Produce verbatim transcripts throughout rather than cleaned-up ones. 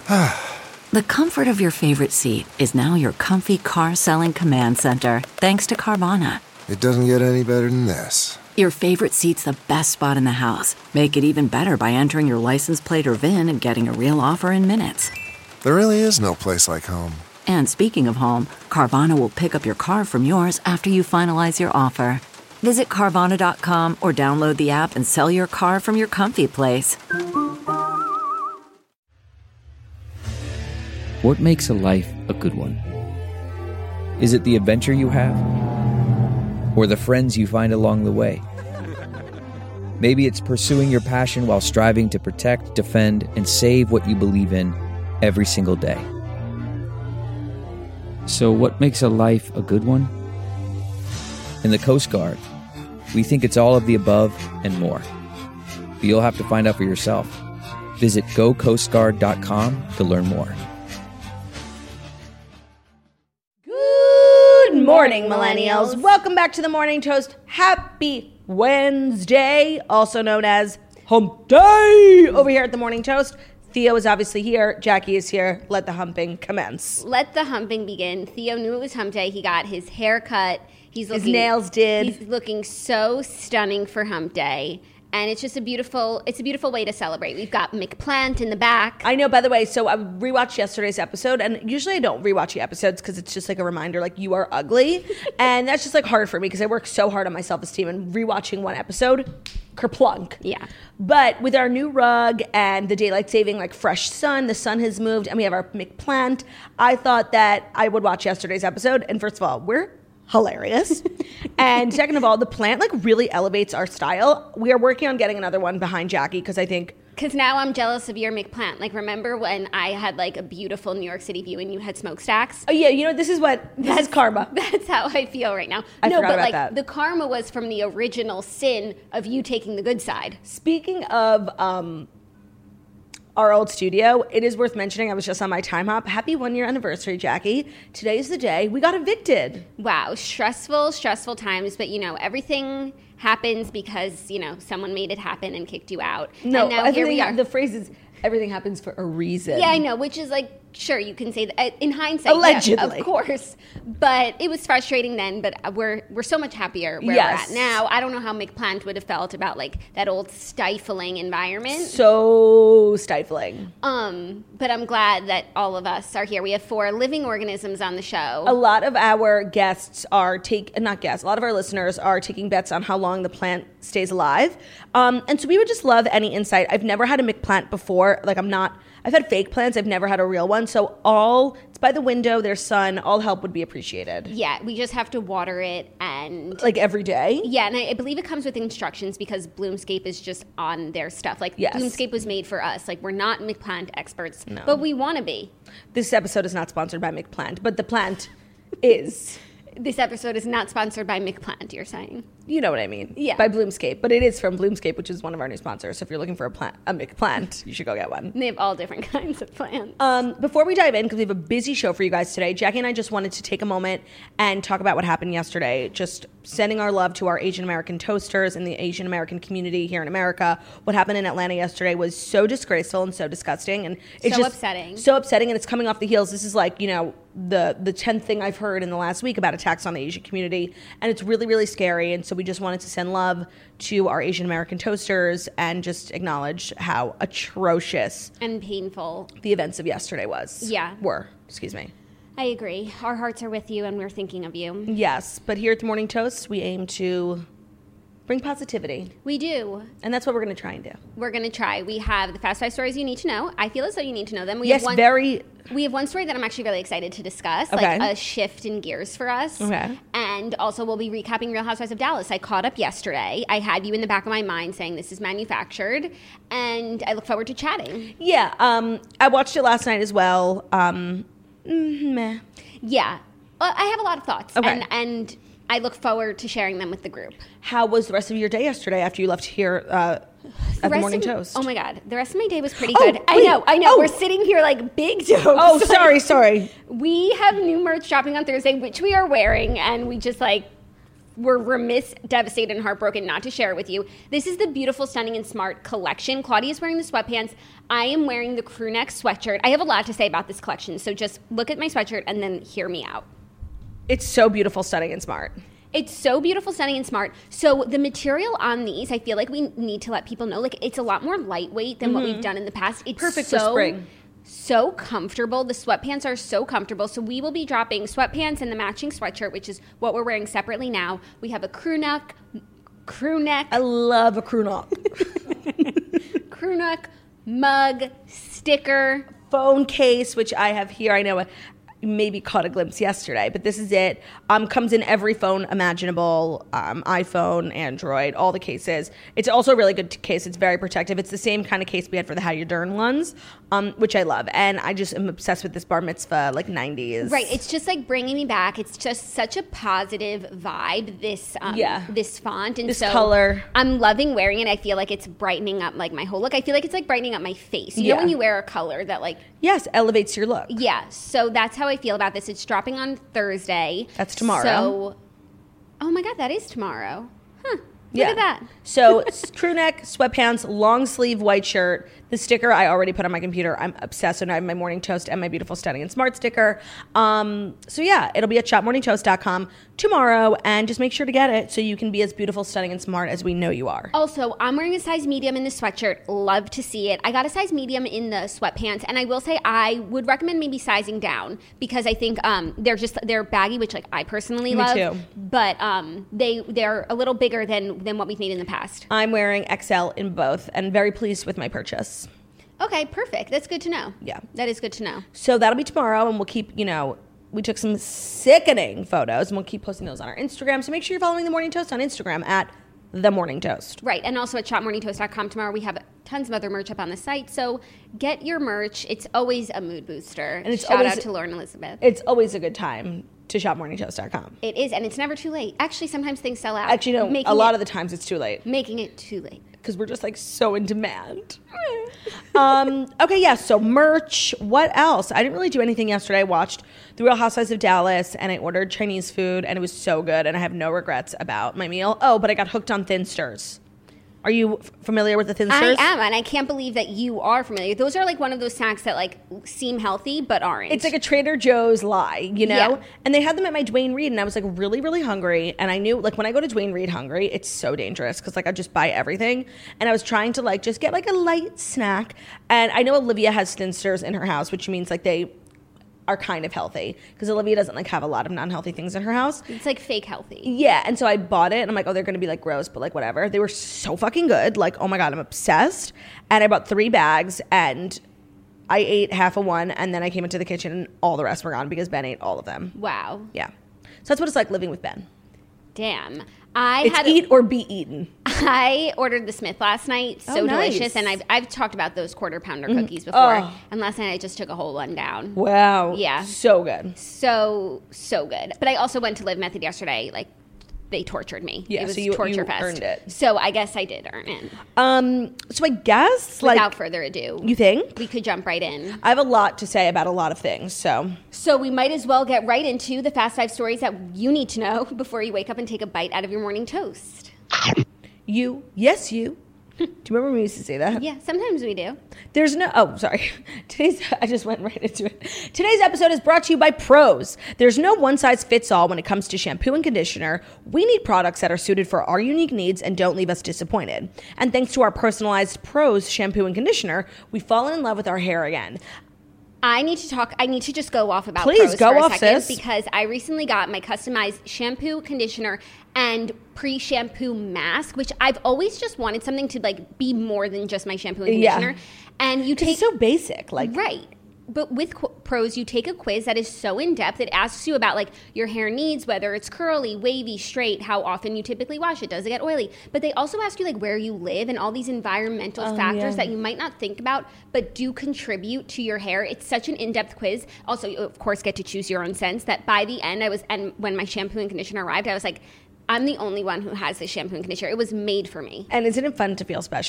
The comfort of your favorite seat is now your comfy car selling command center, thanks to Carvana. It doesn't get any better than this. Your favorite seat's the best spot in the house. Make it even better by entering your license plate or V I N and getting a real offer in minutes. There really is no place like home. And speaking of home, Carvana will pick up your car from yours after you finalize your offer. Visit Carvana dot com or download the app and sell your car from your comfy place. What makes a life a good one? Is it the adventure you have? Or the friends you find along the way? Maybe it's pursuing your passion while striving to protect, defend, and save what you believe in every single day. So what makes a life a good one? In the Coast Guard, we think it's all of the above and more. But you'll have to find out for yourself. Visit go coast guard dot com to learn more. Good morning, millennials. Welcome back to the Morning Toast. Happy Wednesday, also known as Hump Day over here at the Morning Toast. Theo is obviously here. Jackie is here. Let the humping commence. Let the humping begin. Theo knew it was hump day. He got his hair cut. He's looking, his nails did. He's looking so stunning for hump day. And it's just a beautiful, it's a beautiful way to celebrate. We've got McPlant in the back. I know, by the way, so I rewatched yesterday's episode, and usually I don't rewatch the episodes because it's just like a reminder, like, you are ugly. And that's just like hard for me because I work so hard on my self-esteem, and rewatching one episode, kerplunk. Yeah. But with our new rug and the daylight saving, like, fresh sun, the sun has moved, and we have our McPlant, I thought that I would watch yesterday's episode. And first of all, we're hilarious. And second of all, the plant like really elevates our style. We are working on getting another one behind Jackie because I think because now I'm jealous of your McPlant. Like, remember when I had like a beautiful New York City view and you had smokestacks? Oh yeah, you know, this is what this that's is karma. That's how I feel right now. I no, forgot but about like that. The karma was from the original sin of you taking the good side. Speaking of um our old studio, it is worth mentioning, I was just on my time hop. Happy one year anniversary, Jackie. Today's the day we got evicted. Wow, stressful, stressful times, but you know, everything happens because, you know, someone made it happen and kicked you out. No, and now here we are. The phrase is, everything happens for a reason. Yeah, I know, which is like, sure, you can say that in hindsight, allegedly, yeah, of course. But it was frustrating then. But we're we're so much happier where yes. we're at now. I don't know how McPlant would have felt about like that old stifling environment. So stifling. Um, but I'm glad that all of us are here. We have four living organisms on the show. A lot of our guests are take not guests. A lot of our listeners are taking bets on how long the plant stays alive. Um, and so we would just love any insight. I've never had a McPlant before. Like I'm not. I've had fake plants. I've never had a real one. So all, it's by the window, there's sun. All help would be appreciated. Yeah, we just have to water it and... Like every day? Yeah, and I, I believe it comes with instructions because Bloomscape is just on their stuff. Like, yes. Bloomscape was made for us. Like, we're not McPlant experts, no. but we want to be. This episode is not sponsored by McPlant, but the plant is... This episode is not sponsored by McPlant, you're saying? You know what I mean. Yeah. By Bloomscape. But it is from Bloomscape, which is one of our new sponsors. So if you're looking for a plant, a McPlant, you should go get one. And they have all different kinds of plants. Um, before we dive in, because we have a busy show for you guys today, Jackie and I just wanted to take a moment and talk about what happened yesterday. Just sending our love to our Asian American toasters and the Asian American community here in America. What happened in Atlanta yesterday was so disgraceful and so disgusting. And it's so just upsetting. So upsetting, and it's coming off the heels. This is like, you know, the the tenth thing I've heard in the last week about attacks on the Asian community, and it's really, really scary. And so we just wanted to send love to our Asian American toasters and just acknowledge how atrocious and painful the events of yesterday was. Yeah. Were, excuse me. I agree. Our hearts are with you and we're thinking of you. Yes, but here at the Morning Toast, we aim to bring positivity. We do. And that's what we're going to try and do. We're going to try. We have the Fast Five stories you need to know. I feel as though you need to know them. We yes, have one, very... We have one story that I'm actually really excited to discuss, okay. like a shift in gears for us. Okay. And also we'll be recapping Real Housewives of Dallas. I caught up yesterday. I had you in the back of my mind saying this is manufactured, and I look forward to chatting. Yeah, um, I watched it last night as well. Um, mm, meh. Yeah. Well, I have a lot of thoughts. Okay. And, and I look forward to sharing them with the group. How was the rest of your day yesterday after you left here uh, at the Morning of, Toast? Oh my God. The rest of my day was pretty oh, good. Wait, I know, I know. Oh. We're sitting here like big jokes. Oh, like, sorry, sorry. We have new merch dropping on Thursday, which we are wearing, and we just like were remiss, devastated, and heartbroken not to share it with you. This is the Beautiful, Stunning, and Smart collection. Claudia's wearing the sweatpants. I am wearing the crew neck sweatshirt. I have a lot to say about this collection, so just look at my sweatshirt and then hear me out. It's so beautiful, stunning, and smart. It's so beautiful, stunning, and smart. So the material on these, I feel like we need to let people know, like, it's a lot more lightweight than mm-hmm. what we've done in the past. It's perfect so, for spring. So comfortable. The sweatpants are so comfortable. So we will be dropping sweatpants and the matching sweatshirt, which is what we're wearing separately now. We have a crew neck, crew neck. I love a crew neck. Crew neck, mug, sticker. Phone case, which I have here. I know maybe caught a glimpse yesterday, but this is it. Um, comes in every phone imaginable, um, iPhone, Android, all the cases. It's also a really good case. It's very protective. It's the same kind of case we had for the How You Dern ones, um, which I love. And I just am obsessed with this bar mitzvah, like nineties. Right. It's just like bringing me back. It's just such a positive vibe, this um, yeah. this font. And this so color. I'm loving wearing it. I feel like it's brightening up like my whole look. I feel like it's like brightening up my face. You yeah. know when you wear a color that like... Yes, elevates your look. Yeah. So that's how I feel about this. It's dropping on Thursday. That's tomorrow. So, oh my God, that is tomorrow. Huh. Look yeah. at that. So crew neck, sweatpants, long sleeve white shirt. The sticker I already put on my computer. I'm obsessed, and I have my Morning Toast and my Beautiful, Stunning, and Smart sticker. Um, so yeah, it'll be at shop morning toast dot com tomorrow, and just make sure to get it so you can be as beautiful, stunning, and smart as we know you are. Also, I'm wearing a size medium in the sweatshirt. Love to see it. I got a size medium in the sweatpants, and I will say I would recommend maybe sizing down because I think um, they're just they're baggy, which like I personally Me love. too. But um, they they're a little bigger than than what we've made in the past. I'm wearing X L in both, and very pleased with my purchase. Okay, perfect. That's good to know. Yeah. That is good to know. So that'll be tomorrow, and we'll keep, you know, we took some sickening photos, and we'll keep posting those on our Instagram. So make sure you're following The Morning Toast on Instagram at The Morning Toast. Right, and also at shop morning toast dot com tomorrow. We have tons of other merch up on the site, so get your merch. It's always a mood booster. And it's Shout always, out to Lauren Elizabeth. It's always a good time to shop morning toast dot com. It is, and it's never too late. Actually, sometimes things sell out. Actually, no, making a lot it, of the times it's too late. Making it too late. Because we're just like so in demand. um, okay, yeah, so merch. What else? I didn't really do anything yesterday. I watched The Real Housewives of Dallas, and I ordered Chinese food, and it was so good, and I have no regrets about my meal. Oh, but I got hooked on Thin Stirs. Are you f- familiar with the Thin Stirs? I am, and I can't believe that you are familiar. Those are like one of those snacks that like seem healthy but aren't. It's like a Trader Joe's lie, you know? Yeah. And they had them at my Dwayne Reed, and I was like really, really hungry. And I knew, like, when I go to Dwayne Reed hungry, it's so dangerous because, like, I just buy everything. And I was trying to, like, just get, like, a light snack. And I know Olivia has Thin Stirs in her house, which means, like, they are kind of healthy because Olivia doesn't like have a lot of non-healthy things in her house. It's like fake healthy. Yeah, and so I bought it, and I'm like, oh, they're gonna be like gross, but like whatever. They were so fucking good. Like, oh my God, I'm obsessed. And I bought three bags, and I ate half of one, and then I came into the kitchen, and all the rest were gone because Ben ate all of them. Wow. Yeah, so that's what it's like living with Ben. Damn. I it's had eat or be eaten. I ordered the Smith last night. So Oh, nice. delicious. And I've, I've talked about those quarter pounder cookies before. Oh. And last night I just took a whole one down. Wow. Yeah. So good. So, so good. But I also went to Live Method yesterday. Like, they tortured me. Yeah, it was so you- torture you fest. earned it. So I guess I did earn it. Um. So I guess like Without further ado. you think We could jump right in. I have a lot to say about a lot of things. So So we might as well get right into the fast five stories that you need to know before you wake up and take a bite out of your morning toast. you, yes, you. Do you remember when we used to say that? Yeah, sometimes we do. There's no, oh, sorry. Today's, I just went right into it. Today's episode is brought to you by Prose. There's no one size fits all when it comes to shampoo and conditioner. We need products that are suited for our unique needs and don't leave us disappointed. And thanks to our personalized Prose shampoo and conditioner, we've fallen in love with our hair again. I need to talk. I need to just go off about Please, Prose go for a off, second sis. because I recently got my customized shampoo, conditioner, and pre-shampoo mask, which I've always just wanted something to like be more than just my shampoo and Yeah. conditioner. And you take It's so basic. Like, right. But with Qu- Prose, you take a quiz that is so in-depth. It asks you about, like, your hair needs, whether it's curly, wavy, straight, how often you typically wash it, does it get oily? But they also ask you, like, where you live and all these environmental Oh, factors yeah. that you might not think about but do contribute to your hair. It's such an in-depth quiz. Also, you, of course, get to choose your own scents that by the end, I was, and when my shampoo and conditioner arrived, I was like, I'm the only one who has this shampoo and conditioner. It was made for me. and isn't it fun to feel special?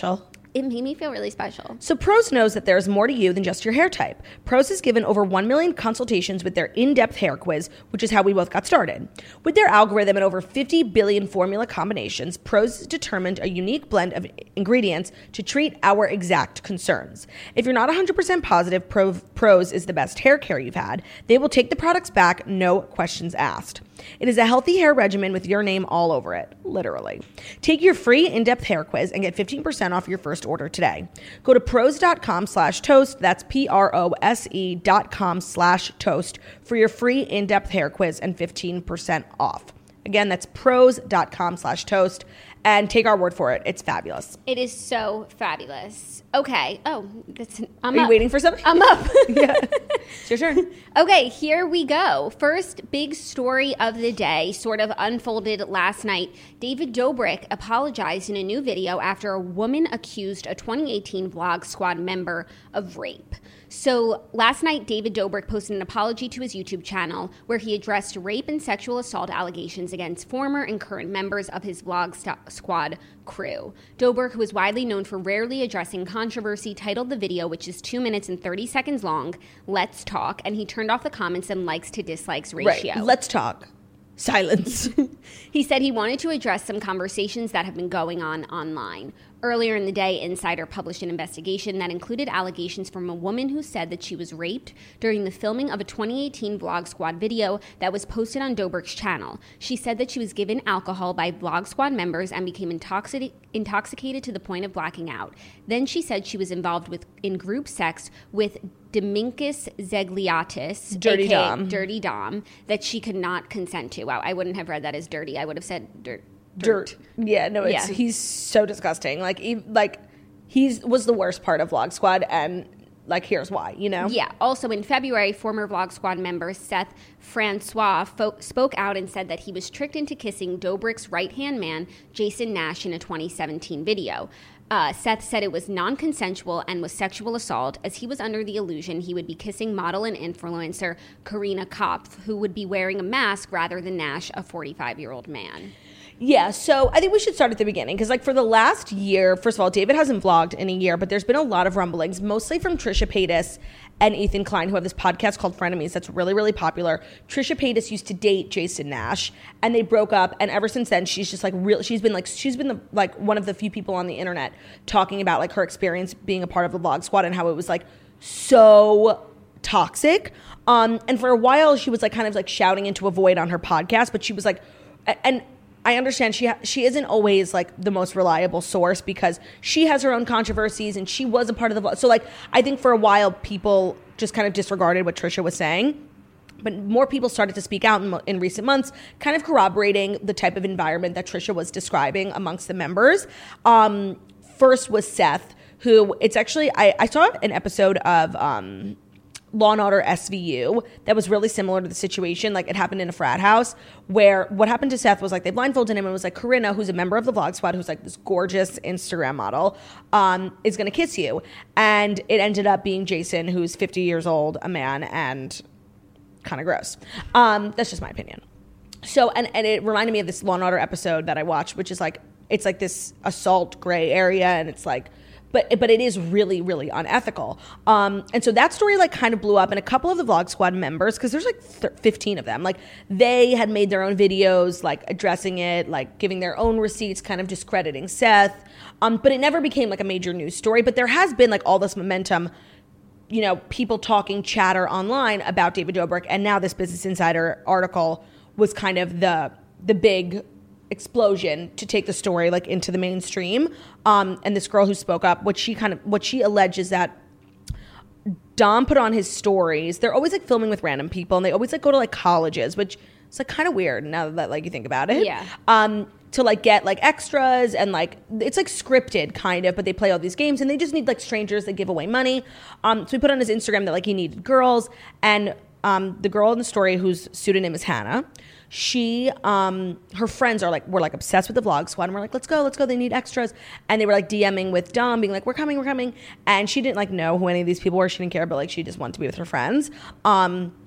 It made me feel really special. So Prose knows that there's more to you than just your hair type. Prose has given over one million consultations with their in-depth hair quiz, which is how we both got started. With their algorithm and over fifty billion formula combinations, Prose has determined a unique blend of ingredients to treat our exact concerns. If you're not one hundred percent positive Pro- Prose is the best hair care you've had, they will take the products back, no questions asked. It is a healthy hair regimen with your name all over it, literally. Take your free in-depth hair quiz and get fifteen percent off your first order today. Go to prose.com slash toast, that's P-R-O-S-E dot com slash toast for your free in-depth hair quiz and fifteen percent off. Again, that's prose.com slash toast, and take our word for it. It's fabulous. It is so fabulous. Okay. Oh, that's, I'm Are up. you waiting for something? I'm up. Yeah. It's your turn. Okay, here we go. First big story of the day sort of unfolded last night. David Dobrik apologized in a new video after a woman accused a twenty eighteen Vlog Squad member of rape. So last night, David Dobrik posted an apology to his YouTube channel where he addressed rape and sexual assault allegations against former and current members of his Vlog St- Squad crew. Dobrik, who is widely known for rarely addressing controversy, titled the video, which is two minutes and thirty seconds long, Let's Talk, and he turned off the comments and likes to dislikes ratio. Right. Let's talk. Silence. He said he wanted to address some conversations that have been going on online. Earlier in the day, Insider published an investigation that included allegations from a woman who said that she was raped during the filming of a twenty eighteen Vlog Squad video that was posted on Dobrik's channel. She said that she was given alcohol by Vlog Squad members and became intoxic- intoxicated to the point of blacking out. Then she said she was involved with in group sex with Dominkus Zegliatis, Dirty A K A Dom. Dirty Dom, that she could not consent to. Wow, I wouldn't have read that as dirty. I would have said dirt. Dirt. Yeah, no, it's Yeah. he's so disgusting. Like, he, like he's was the worst part of Vlog Squad, and like, here's why. You know. Yeah. Also, in February, former Vlog Squad member Seth Francois fo- spoke out and said that he was tricked into kissing Dobrik's right-hand man, Jason Nash, in a twenty seventeen video. Uh, Seth said it was non-consensual and was sexual assault, as he was under the illusion he would be kissing model and influencer Karina Kopf, who would be wearing a mask rather than Nash, a forty-five-year-old man. Yeah, so I think we should start at the beginning because, like, for the last year, first of all, David hasn't vlogged in a year, but there's been a lot of rumblings, mostly from Trisha Paytas and Ethan Klein, who have this podcast called Frenemies that's really, really popular. Trisha Paytas used to date Jason Nash, and they broke up, and ever since then, she's just like real. She's been like she's been the, like one of the few people on the internet talking about like her experience being a part of the Vlog Squad and how it was like so toxic. Um, and for a while, she was like kind of like shouting into a void on her podcast, but she was like, and. I understand she ha- she isn't always like the most reliable source because she has her own controversies and she was a part of the vlog. So like I think for a while people just kind of disregarded what Trisha was saying, but more people started to speak out in, in recent months, kind of corroborating the type of environment that Trisha was describing amongst the members. Um, first was Seth, who it's actually I, I saw an episode of. Um, Law and Order S V U that was really similar to the situation. Like, it happened in a frat house where what happened to Seth was like they blindfolded him and it was like, Corinna, who's a member of the Vlog Squad, who's like this gorgeous Instagram model, um, is gonna kiss you. And it ended up being Jason, who's fifty years old, a man, and kind of gross. Um, that's just my opinion. So, and, and it reminded me of this Law and Order episode that I watched, which is like, it's like this assault gray area and it's like, But but it is really, really unethical. Um, and so that story like kind of blew up, and a couple of the Vlog Squad members, because there's like th- fifteen of them, like they had made their own videos, like addressing it, like giving their own receipts, kind of discrediting Seth. Um, but it never became like a major news story. But there has been like all this momentum, you know, people talking chatter online about David Dobrik, and now this Business Insider article was kind of the the big explosion to take the story like into the mainstream. Um, and this girl who spoke up, what she kind of, what she alleges that Dom put on his stories, they're always like filming with random people and they always like go to like colleges, which is like kind of weird now that like you think about it. Yeah. Um, to like get like extras and like, it's like scripted kind of, but they play all these games and they just need like strangers that give away money. Um, so he put on his Instagram that like he needed girls, and um, the girl in the story whose pseudonym is Hannah, she, um, her friends are like, were like obsessed with the Vlog Squad and we're like, let's go, let's go. They need extras. And they were like DMing with Dom being like, we're coming, we're coming. And she didn't like know who any of these people were. She didn't care, but like, she just wanted to be with her friends. Um,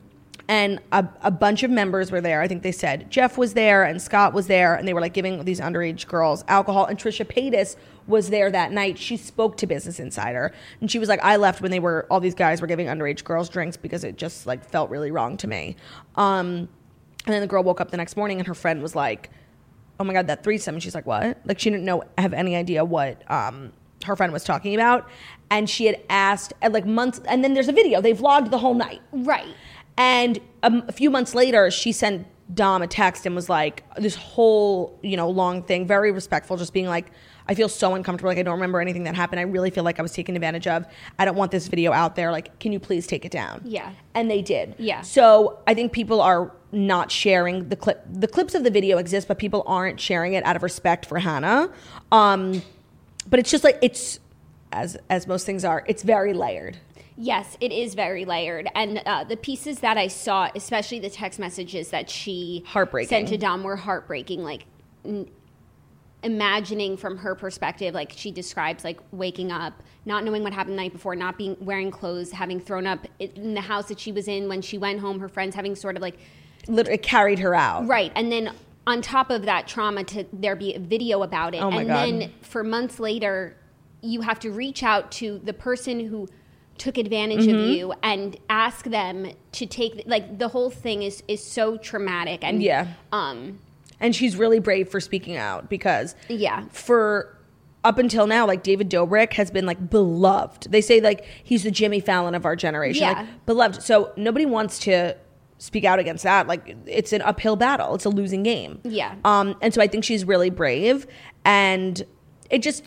And a, a bunch of members were there. I think they said Jeff was there and Scott was there, and they were like giving these underage girls alcohol. And Trisha Paytas was there that night. She spoke to Business Insider, and she was like, I left when they were, all these guys were giving underage girls drinks because it just like felt really wrong to me. Um, and then the girl woke up the next morning and her friend was like, oh my God, that threesome. And she's like, what? Like she didn't know, have any idea what um, her friend was talking about. And she had asked at like months, and then there's a video. They vlogged the whole night. Right. And um, a few months later, she sent Dom a text and was like, this whole, you know, long thing, very respectful, just being like, I feel so uncomfortable. Like, I don't remember anything that happened. I really feel like I was taken advantage of. I don't want this video out there. Like, can you please take it down? Yeah. And they did. Yeah. So I think people are not sharing the clip. The clips of the video exist, but people aren't sharing it out of respect for Hannah. Um, but it's just like, it's, as as most things are, it's very layered. Yes, it is very layered. And uh, the pieces that I saw, especially the text messages that she Heartbreaking. sent to Dom, were heartbreaking. Like, n- imagining from her perspective, like she describes like waking up, not knowing what happened the night before, not being wearing clothes, having thrown up in the house that she was in when she went home, her friends having sort of like... Literally carried her out. Right. And then on top of that trauma, to there be a video about it. Oh my and God. then for months later, you have to reach out to the person who took advantage Mm-hmm. of you and ask them to take, like, the whole thing is is so traumatic. And Yeah. um And she's really brave for speaking out because Yeah. for up until now, like David Dobrik has been like beloved. They say like he's the Jimmy Fallon of our generation. Yeah. Like beloved. So nobody wants to speak out against that. Like it's an uphill battle. It's a losing game. Yeah. Um, and so I think she's really brave. And it just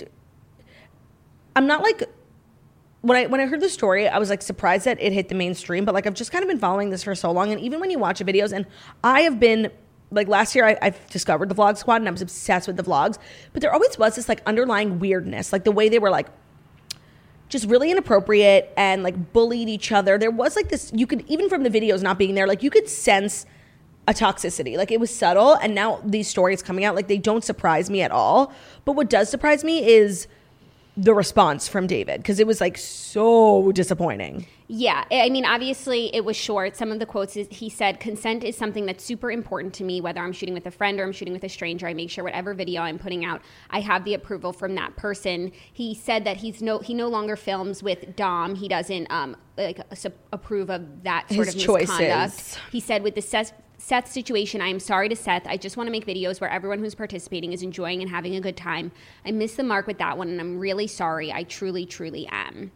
I'm not like when I when I heard the story, I was like surprised that it hit the mainstream, but like I've just kind of been following this for so long. And even when you watch the videos, and I have been like last year I, I discovered the Vlog Squad and I was obsessed with the vlogs, but there always was this like underlying weirdness, like the way they were like just really inappropriate and like bullied each other. There was like this, you could, even from the videos not being there, like you could sense a toxicity. Like it was subtle, and now these stories coming out, like they don't surprise me at all. But what does surprise me is the response from David, because it was like so disappointing. Yeah, I mean, obviously it was short. Some of the quotes is, he said, consent is something that's super important to me, whether I'm shooting with a friend or I'm shooting with a stranger. I make sure whatever video I'm putting out, I have the approval from that person. He said that he's no he no longer films with Dom. He doesn't um like su- approve of that sort His of choices. misconduct. He said with the Seth, Seth situation, I am sorry to Seth. I just want to make videos where everyone who's participating is enjoying and having a good time. I missed the mark with that one, and I'm really sorry. I truly, truly am.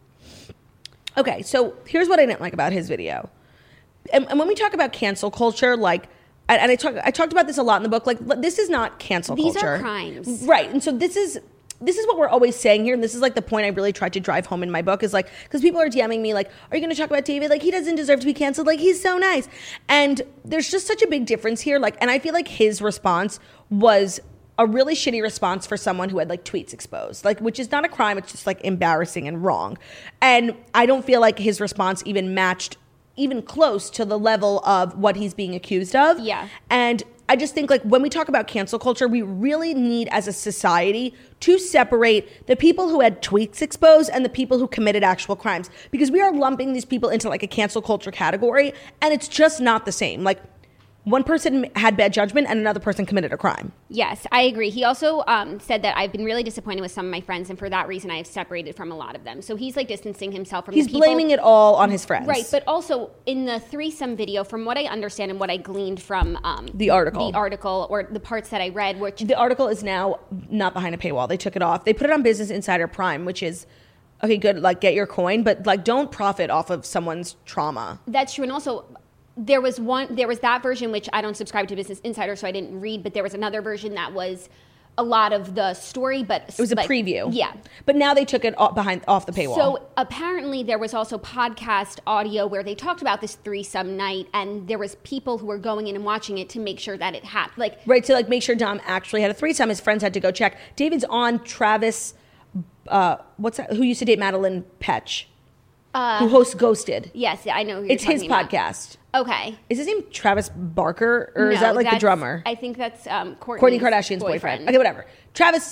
Okay, so here's what I didn't like about his video. And, and when we talk about cancel culture, like, and, and I talk, I talked about this a lot in the book. Like, this is not cancel These culture. are crimes. Right? And so this is this is what we're always saying here, and this is like the point I really tried to drive home in my book, is like, because people are DMing me like, are you going to talk about David? Like, he doesn't deserve to be canceled. Like, he's so nice. And there's just such a big difference here. Like, and I feel like his response was a really shitty response for someone who had like tweets exposed, like, which is not a crime. It's just like embarrassing and wrong. And I don't feel like his response even matched even close to the level of what he's being accused of. Yeah. And I just think like when we talk about cancel culture, we really need as a society to separate the people who had tweets exposed and the people who committed actual crimes, because we are lumping these people into like a cancel culture category, and it's just not the same. Like, one person had bad judgment and another person committed a crime. Yes, I agree. He also um, said that I've been really disappointed with some of my friends, and for that reason, I have separated from a lot of them. So he's like distancing himself from He's the people. blaming it all on his friends. Right, but also in the threesome video, from what I understand and what I gleaned from um, The article. the article or the parts that I read, which The article is now not behind a paywall. They took it off. They put it on Business Insider Prime, which is, okay, good, like get your coin, but like don't profit off of someone's trauma. that's true. And also, there was one, there was that version, which I don't subscribe to Business Insider, so I didn't read, but there was another version that was a lot of the story, but It was a like, preview. Yeah. But now they took it off behind off the paywall. So apparently there was also podcast audio where they talked about this threesome night, and there was people who were going in and watching it to make sure that it happened. Like, right, to like make sure Dom actually had a threesome. His friends had to go check. David's on Travis, uh, what's that? Who used to date Madeline Petch, uh, who hosts Ghosted. yes, I know who you're It's his talking about. podcast. Okay. Is his name Travis Barker, or is No, that like the that's- drummer? I think that's um, Courtney's Kourtney Kardashian's boyfriend. Okay, whatever. Travis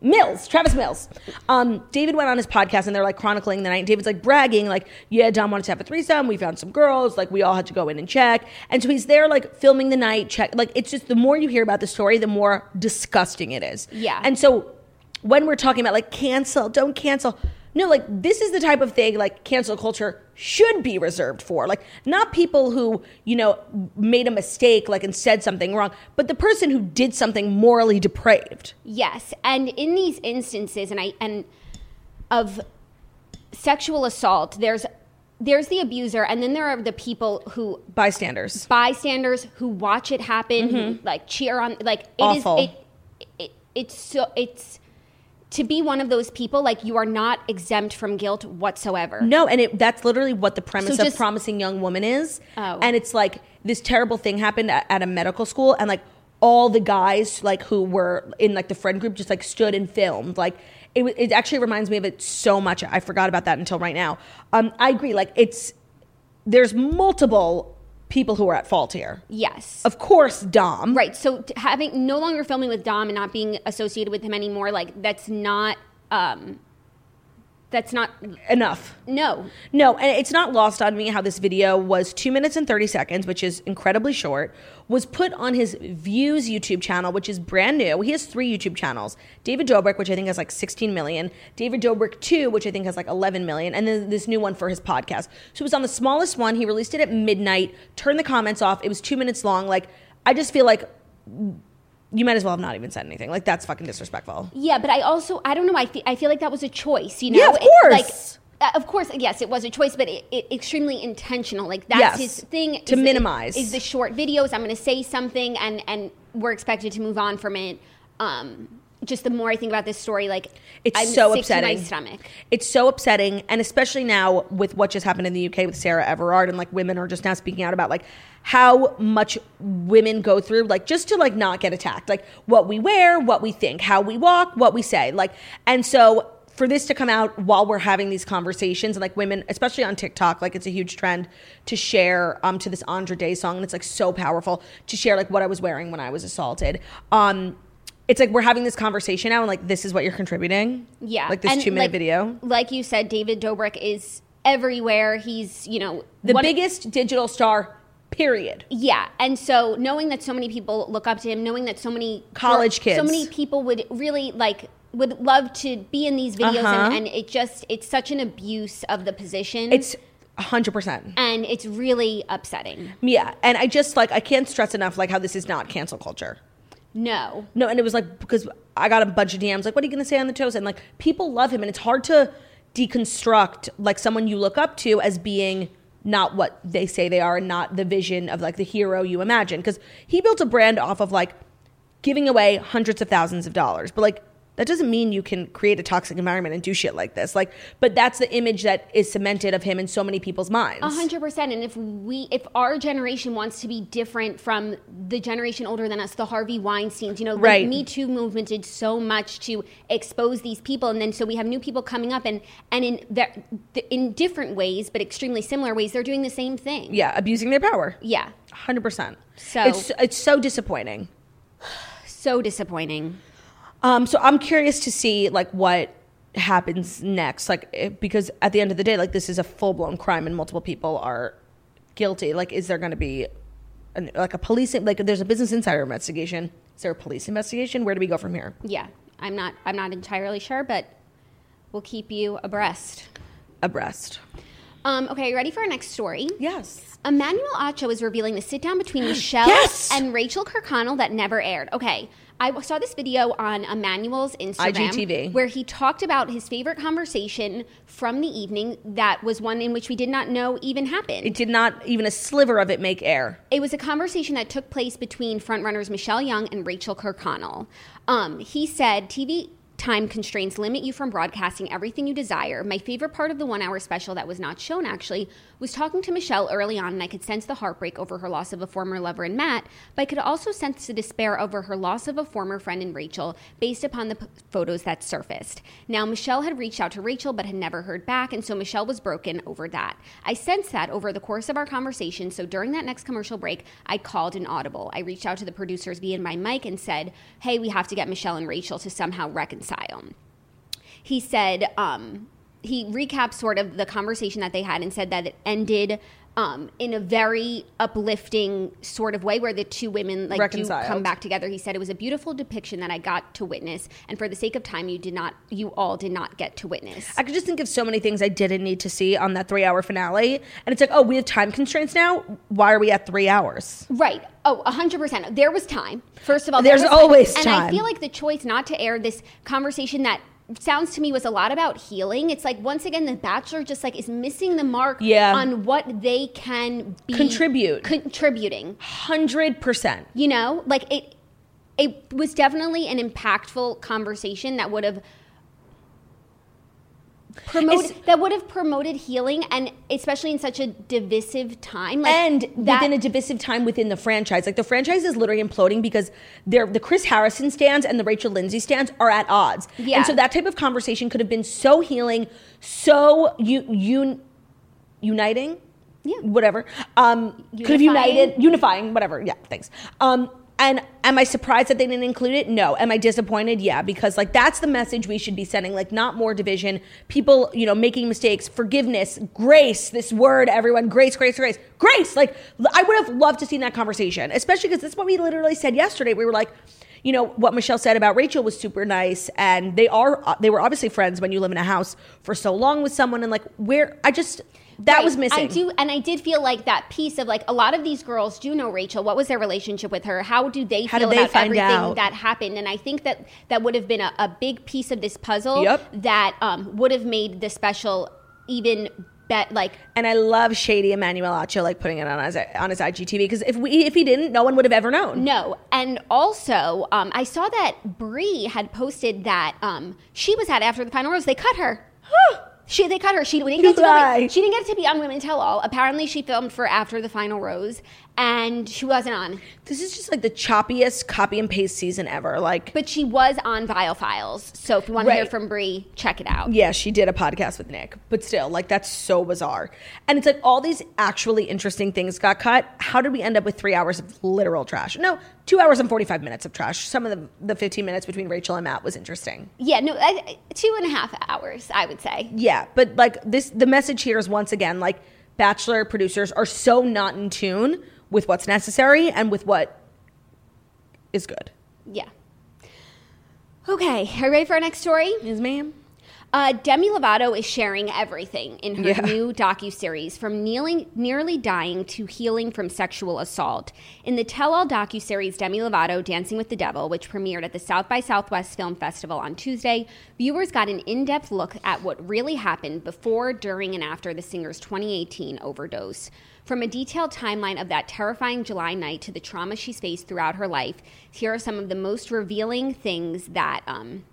Mills, Travis Mills. Um, David went on his podcast and they're like chronicling the night. And David's like bragging, like, yeah, Dom wanted to have a threesome. We found some girls. Like, we all had to go in and check. And so he's there, like, filming the night, check. Like, it's just the more you hear about the story, the more disgusting it is. Yeah. And so when we're talking about, like, cancel, don't cancel. No, like, this is the type of thing, like, cancel culture should be reserved for. Like, not people who, you know, made a mistake, like, and said something wrong, but the person who did something morally depraved. Yes. And in these instances, and I and of sexual assault, there's there's the abuser, and then there are the people who... Bystanders. Bystanders who watch it happen, mm-hmm. who, like, cheer on... Like, it Awful. is... It, it, it's so... It's... To be one of those people, like, you are not exempt from guilt whatsoever. No, and it, that's literally what the premise So of just- Promising Young Woman is. Oh. And it's like this terrible thing happened at, at a medical school, and like all the guys like who were in like the friend group just like stood and filmed. Like it, w- it actually reminds me of it so much. I forgot about that until right now. Um, I agree. Like it's there's multiple people who are at fault here. Yes. Of course, Dom. Right. So t- having no longer filming with Dom and not being associated with him anymore, like that's not um that's not Enough. no. No, and it's not lost on me how this video was two minutes and thirty seconds, which is incredibly short, was put on his Views YouTube channel, which is brand new. He has three YouTube channels. David Dobrik, which I think has like sixteen million. David Dobrik two, which I think has like eleven million. And then this new one for his podcast. So it was on the smallest one. He released it at midnight, turned the comments off. It was two minutes long. Like, I just feel like you might as well have not even said anything. Like, that's fucking disrespectful. Yeah, but I also I don't know. I feel I feel like that was a choice. You know, Yeah, of It- course. like, uh, of course, yes, it was a choice, but it, it extremely intentional. Like that's Yes, his thing to is- minimize. is the short videos. I'm going to say something, and and we're expected to move on from it. Um, just the more I think about this story, like It's I'm so sick upsetting. to my stomach. It's so upsetting, and especially now with what just happened in the U K with Sarah Everard, and like women are just now speaking out about like how much women go through, like just to like not get attacked, like what we wear, what we think, how we walk, what we say, like, and so for this to come out while we're having these conversations, and like women, especially on TikTok, like it's a huge trend to share um to this Andra Day song, and it's like so powerful to share like what I was wearing when I was assaulted. Um, it's like we're having this conversation now, and like this is what you're contributing. Yeah, like this And, two minute like- video. Like you said, David Dobrik is everywhere. He's you know The one- biggest digital star, period. Yeah, and so knowing that so many people look up to him, knowing that so many College kids. so many people would really like would love to be in these videos, Uh-huh. and, and it just it's such an abuse of the position. It's one hundred percent. and it's really upsetting. Yeah, and I just like I can't stress enough like how this is not cancel culture. No, No, and it was like because I got a bunch of D Ms like, what are you gonna say on the toast? And like people love him, and it's hard to deconstruct like someone you look up to as being not what they say they are, and not the vision of like the hero you imagine. Because he built a brand off of like giving away hundreds of thousands of dollars, but like that doesn't mean you can create a toxic environment and do shit like this. Like, but that's the image that is cemented of him in so many people's minds. a hundred percent. And if we, if our generation wants to be different from the generation older than us, the Harvey Weinsteins, you know, Right. the Me Too movement did so much to expose these people, and then so we have new people coming up, and and in their, in different ways, but extremely similar ways, they're doing the same thing. Yeah, abusing their power. Yeah. one hundred percent. So- it's it's so disappointing. So disappointing. Um, so I'm curious to see like what happens next, like it, because at the end of the day, like this is a full blown crime and multiple people are guilty. Like, is there going to be an, like a police like there's a Business Insider investigation? Is there a police investigation? Where do we go from here? Yeah. I'm not I'm not entirely sure, but we'll keep you abreast. Abreast. Um, okay, you ready for our next story? Yes. Emmanuel Acho is revealing the sit-down between Michelle Yes! and Rachel Kirkconnell that never aired. Okay, I saw this video on Emmanuel's Instagram. I G T V. Where he talked about his favorite conversation from the evening that was one in which we did not know even happened. It did not even a sliver of it make air. It was a conversation that took place between frontrunners Michelle Young and Rachel Kirkconnell. Um, he said, T V time constraints limit you from broadcasting everything you desire. My favorite part of the one-hour special that was not shown, actually, was talking to Michelle early on, and I could sense the heartbreak over her loss of a former lover in Matt, but I could also sense the despair over her loss of a former friend in Rachel based upon the p- photos that surfaced. Now, Michelle had reached out to Rachel but had never heard back, and so Michelle was broken over that. I sensed that over the course of our conversation, so during that next commercial break, I called an audible. I reached out to the producers via my mic and said, hey, we have to get Michelle and Rachel to somehow reconcile. reconcile. He said, um, he recapped sort of the conversation that they had and said that it ended um, in a very uplifting sort of way where the two women like do come back together. He said it was a beautiful depiction that I got to witness, and for the sake of time, you did not, you all did not get to witness. I could just think of so many things I didn't need to see on that three-hour finale, and it's like, oh, we have time constraints now. Why are we at three hours? Right. Oh, a hundred percent. There was time. First of all, there's there always time. time. And I feel like the choice not to air this conversation that sounds to me was a lot about healing. It's like, once again, The Bachelor just like is missing the mark yeah. on what they can be contribute contributing. Hundred percent. You know, like it. It was definitely an impactful conversation that would have promoted it's, that would have promoted healing, and especially in such a divisive time, like and that, within a divisive time within the franchise. Like the franchise is literally imploding because they're the Chris Harrison stands and the Rachel Lindsay stands are at odds. Yeah. And so that type of conversation could have been so healing, so un, un, uniting. Yeah. Whatever. Um, could have united, unifying, whatever. Yeah, thanks. Um, And am I surprised that they didn't include it? No. Am I disappointed? Yeah, because like that's the message we should be sending, like not more division, people, you know, making mistakes, forgiveness, grace, this word, everyone, grace, grace, grace, grace. Like I would have loved to see that conversation, especially because that's what we literally said yesterday. We were like, you know, what Michelle said about Rachel was super nice, and they are, they were obviously friends when you live in a house for so long with someone, and like where I just, that right. was missing. I do, and I did feel like that piece of like a lot of these girls do know Rachel. What was their relationship with her? How do they How feel did they about find everything out? that happened? And I think that that would have been a, a big piece of this puzzle Yep. that um, would have made the special even bet like. And I love shady Emmanuel Acho like putting it on his on his I G T V, because if we if he didn't, no one would have ever known. No, and also um, I saw that Brie had posted that um, she was at after the final rose. They cut her. She they cut her. She didn't get to go, she didn't get to be on Women Tell All. Apparently, she filmed for after the final rose, and she wasn't on. This is just like the choppiest copy and paste season ever. Like, but she was on Viall Files. So if you want to right. hear from Brie, check it out. Yeah, she did a podcast with Nick, but still, like that's so bizarre. And it's like all these actually interesting things got cut. How did we end up with three hours of literal trash? No, two hours and forty-five minutes of trash. Some of the the fifteen minutes between Rachel and Matt was interesting. Yeah, no, I, two and a half hours, I would say. Yeah, but like this, the message here is once again like Bachelor producers are so not in tune with what's necessary and with what is good. Yeah. Okay, are you ready for our next story? Yes, ma'am. Uh, Demi Lovato is sharing everything in her Yeah. new docuseries, from kneeling, nearly dying to healing from sexual assault. In the tell-all docuseries Demi Lovato, Dancing with the Devil, which premiered at the South by Southwest Film Festival on Tuesday, viewers got an in-depth look at what really happened before, during, and after the singer's twenty eighteen overdose. From a detailed timeline of that terrifying July night to the trauma she's faced throughout her life, here are some of the most revealing things that um,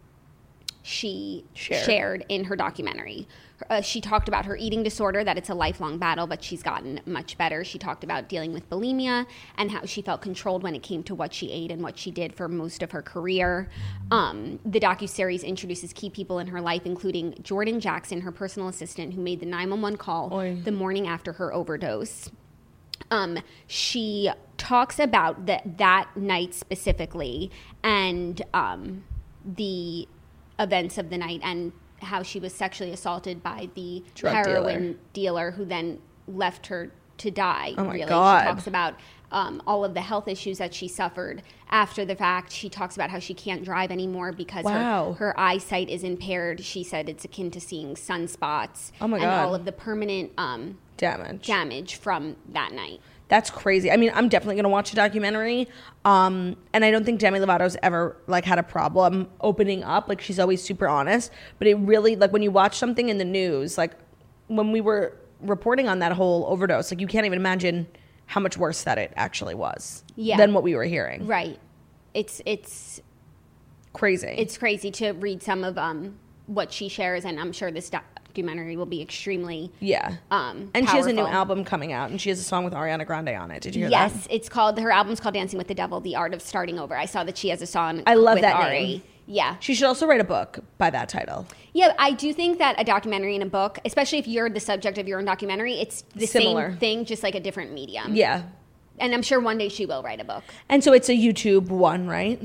she Shared. shared in her documentary. Uh, she talked about her eating disorder, that it's a lifelong battle, but she's gotten much better. She talked about dealing with bulimia and how she felt controlled when it came to what she ate and what she did for most of her career. Um, the docuseries introduces key people in her life, including Jordan Jackson, her personal assistant, who made the nine one one call Oy. the morning after her overdose. Um, she talks about the, that night specifically and um, the events of the night and how she was sexually assaulted by the Drug heroin dealer. dealer who then left her to die. Oh my really. God. She talks about um, all of the health issues that she suffered after the fact. She talks about how she can't drive anymore because Wow. her, her eyesight is impaired. She said it's akin to seeing sunspots. Oh my and God. all of the permanent um, Damage. damage from that night. That's crazy. I mean, I'm definitely going to watch a documentary. Um, and I don't think Demi Lovato's ever like had a problem opening up. Like she's always super honest, but it really, like when you watch something in the news, like when we were reporting on that whole overdose, like you can't even imagine how much worse that it actually was Yeah. than what we were hearing. Right. It's, it's, Crazy. it's crazy to read some of um, what she shares, and I'm sure this documentary will be extremely yeah. um, And she has a new powerful. album coming out, and she has a song with Ariana Grande on it. Did you hear Yes, that? it's called, her album's called Dancing with the Devil, The Art of Starting Over. I saw that she has a song I love with that Ari. name. Yeah. She should also write a book by that title. Yeah, I do think that a documentary and a book, especially if you're the subject of your own documentary, it's the Similar. same thing, just like a different medium. Yeah. And I'm sure one day she will write a book. And so it's a YouTube one, right?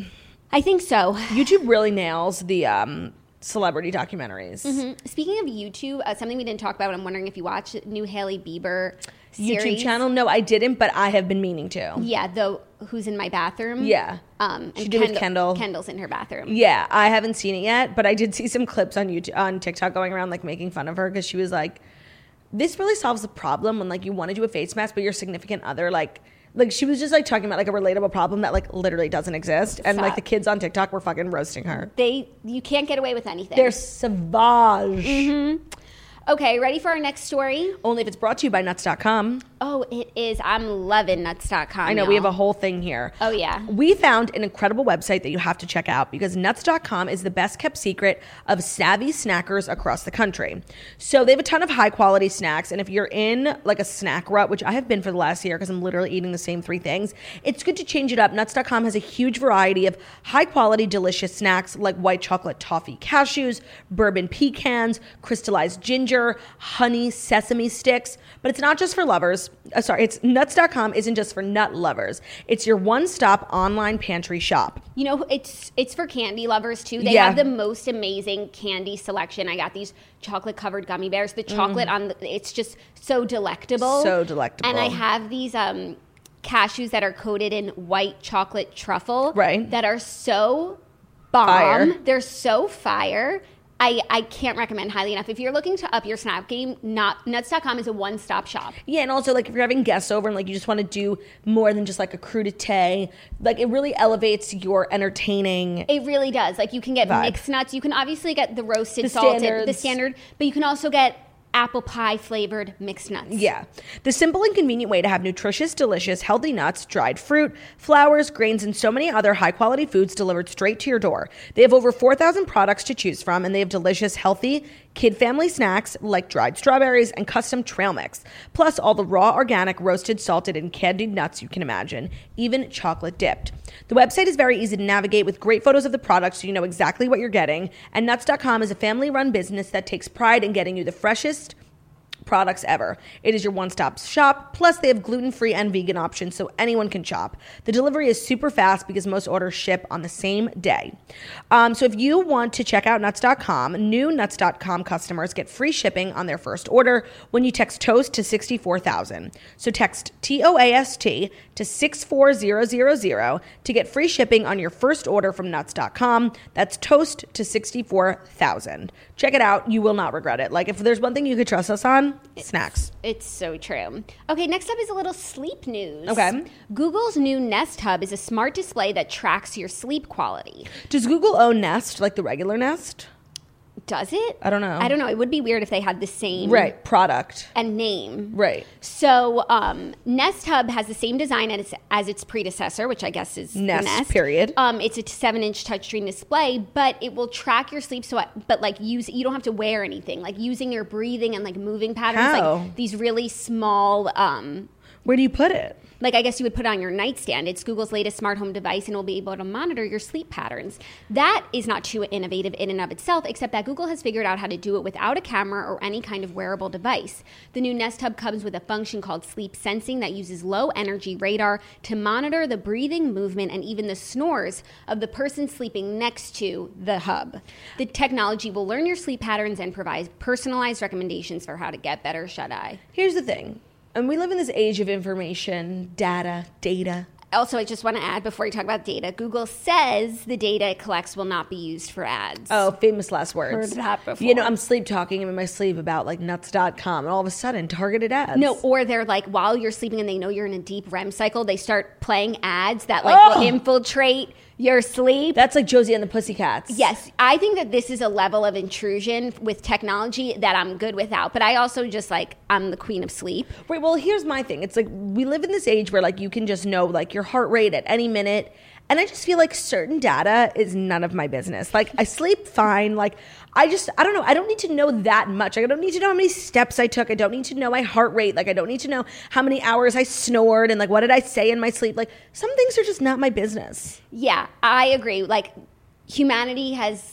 I think so. YouTube really nails the um, celebrity documentaries. Mm-hmm. Speaking of YouTube, uh, something we didn't talk about, I'm wondering if you watched new Hailey Bieber series. YouTube channel? No, I didn't, but I have been meaning to. Yeah, the Who's in My Bathroom. Yeah. Um, she and did Kendall, with Kendall. Kendall's in her bathroom. Yeah, I haven't seen it yet, but I did see some clips on YouTube, on TikTok going around like making fun of her because she was like, this really solves the problem when like you want to do a face mask, but your significant other like, like she was just like talking about like a relatable problem that like literally doesn't exist. And Stop. like the kids on TikTok were fucking roasting her. They, you can't get away with anything. They're savage. Mm-hmm. Okay, ready for our next story? Only if it's brought to you by nuts dot com. Oh, it is. I'm loving nuts dot com. I know, y'all. we have a whole thing here. Oh, yeah. We found an incredible website that you have to check out because nuts dot com is the best kept secret of savvy snackers across the country. So they have a ton of high quality snacks. And if you're in like a snack rut, which I have been for the last year because I'm literally eating the same three things, it's good to change it up. nuts dot com has a huge variety of high quality, delicious snacks like white chocolate toffee cashews, bourbon pecans, crystallized ginger, honey sesame sticks. But it's not just for lovers. Uh, sorry, it's nuts dot com isn't just for nut lovers. It's your one-stop online pantry shop. You know, it's it's for candy lovers too. They Yeah. have the most amazing candy selection. I got these chocolate covered gummy bears. The chocolate on the, it's just so delectable. So delectable. And I have these um cashews that are coated in white chocolate truffle. Right. That are so bomb. Fire. They're so fire. I, I can't recommend highly enough. If you're looking to up your snack game, not nuts dot com is a one-stop shop. Yeah, and also like if you're having guests over and like you just want to do more than just like a crudité, like it really elevates your entertaining. It really does. Like you can get Vibe. mixed nuts. You can obviously get the roasted, The salted, the standards. standard, but you can also get apple pie flavored mixed nuts. Yeah. The simple and convenient way to have nutritious, delicious, healthy nuts, dried fruit, flours, grains, and so many other high quality foods delivered straight to your door. They have over four thousand products to choose from, and they have delicious, healthy, kid family snacks like dried strawberries and custom trail mix, plus all the raw, organic, roasted, salted, and candied nuts you can imagine, even chocolate dipped. The website is very easy to navigate with great photos of the products so you know exactly what you're getting, and nuts dot com is a family-run business that takes pride in getting you the freshest products ever. It is your one-stop shop, plus they have gluten-free and vegan options so anyone can shop. The delivery is super fast because most orders ship on the same day. Um, so if you want to check out nuts dot com, new nuts dot com customers get free shipping on their first order when you text TOAST to sixty-four thousand. So text T O A S T to six four zero zero zero to get free shipping on your first order from nuts dot com. That's TOAST to sixty-four thousand. Check it out. You will not regret it. Like if there's one thing you could trust us on, snacks. It's so true. Okay, next up is a little sleep news. Okay. Google's new Nest Hub is a smart display that tracks your sleep quality. Does Google own Nest, like the regular Nest? Does it? I don't know. I don't know. It would be weird if they had the same Right, product. and name. Right. So um, Nest Hub has the same design as, as its predecessor, which I guess is the Nest, Nest. period. Um, it's a seven-inch touchscreen display, but it will track your sleep. So, I, but like use you don't have to wear anything. Like using your breathing and like moving patterns. How? Like these really small. Um, Where do you put it? like I guess you would put it on your nightstand. It's Google's latest smart home device and will be able to monitor your sleep patterns. That is not too innovative in and of itself, except that Google has figured out how to do it without a camera or any kind of wearable device. The new Nest Hub comes with a function called sleep sensing that uses low energy radar to monitor the breathing, movement, and even the snores of the person sleeping next to the hub. The technology will learn your sleep patterns and provide personalized recommendations for how to get better shut-eye. Here's the thing. And we live in this age of information, data, data. Also, I just want to add before you talk about data, Google says the data it collects will not be used for ads. Oh, famous last words. Heard that before. You know, I'm sleep talking in my sleep about like nuts dot com and all of a sudden targeted ads. No, or they're like, while you're sleeping and they know you're in a deep R E M cycle, they start playing ads that like Oh! will infiltrate your sleep. That's like Josie and the Pussycats. Yes, I think that this is a level of intrusion with technology that I'm good without. But I also just like, I'm the queen of sleep. Right, well, here's my thing. It's like we live in this age where like you can just know like your heart rate at any minute. And I just feel like certain data is none of my business. Like I sleep fine. Like I just, I don't know. I don't need to know that much. Like, I don't need to know how many steps I took. I don't need to know my heart rate. Like I don't need to know how many hours I snored and like what did I say in my sleep. Like some things are just not my business. Yeah, I agree. Like humanity has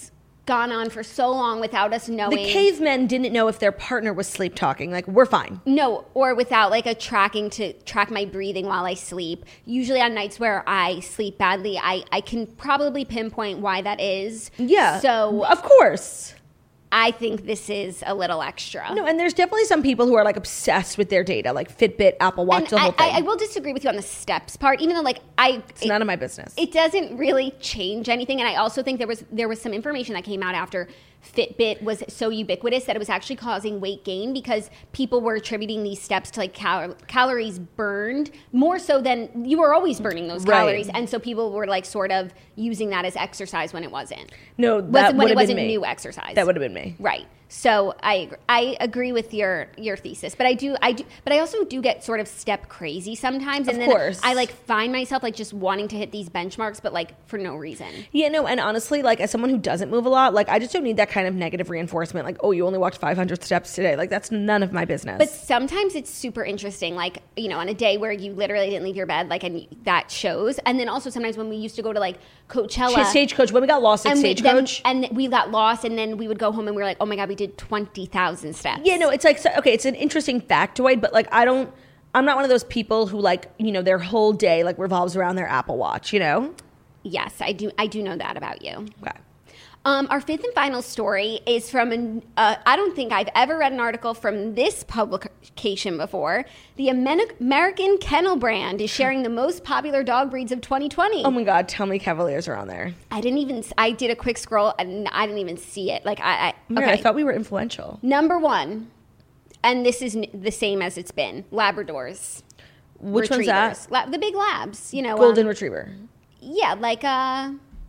gone on for so long without us knowing. The cavemen didn't know if their partner was sleep talking. Like, we're fine. No, or without like a tracking to track my breathing while I sleep. Usually on nights where I sleep badly, I, I can probably pinpoint why that is. Yeah. So of course. I think this is a little extra. No, and there's definitely some people who are like obsessed with their data, like Fitbit, Apple Watch, And the whole I, thing. I, I will disagree with you on the steps part, even though like I it's none of my business. It doesn't really change anything, and I also think there was there was some information that came out after Fitbit was so ubiquitous that it was actually causing weight gain because people were attributing these steps to like cal- calories burned more so than you were always burning those Right. calories, and so people were like sort of using that as exercise when it wasn't. no, Was- that when would it have wasn't been me. new exercise. That would have been me. Right. So I ag- I agree with your your thesis, but I do I do but I also do get sort of step crazy sometimes, and Of then course. I like find myself like just wanting to hit these benchmarks, but like for no reason. Yeah, no, and honestly, like as someone who doesn't move a lot, like I just don't need that kind of negative reinforcement. Like, oh, you only walked five hundred steps today. Like that's none of my business. But sometimes it's super interesting, like, you know, on a day where you literally didn't leave your bed, like, and that shows. And then also sometimes when we used to go to like Coachella. Stagecoach, when we got lost at and we, then, Stagecoach. and we got lost, and then we would go home and we were like, oh my God, we did twenty thousand steps. Yeah, no, it's like, so- okay, it's an interesting factoid, but like I don't, I'm not one of those people who like, you know, their whole day like revolves around their Apple Watch, you know? Yes, I do. I do know that about you. Okay. Um, our fifth and final story is from, an, uh, I don't think I've ever read an article from this publication before. The Amen- American Kennel Brand is sharing the most popular dog breeds of twenty twenty. Oh my God, tell me Cavaliers are on there. I didn't even, I did a quick scroll and I didn't even see it. Like, I, I Yeah, okay. I thought we were influential. Number one, and this is n- the same as it's been, Labradors. Which one's that? Retrievers. La- the big labs, you know. Golden um, Retriever. Yeah, like, uh...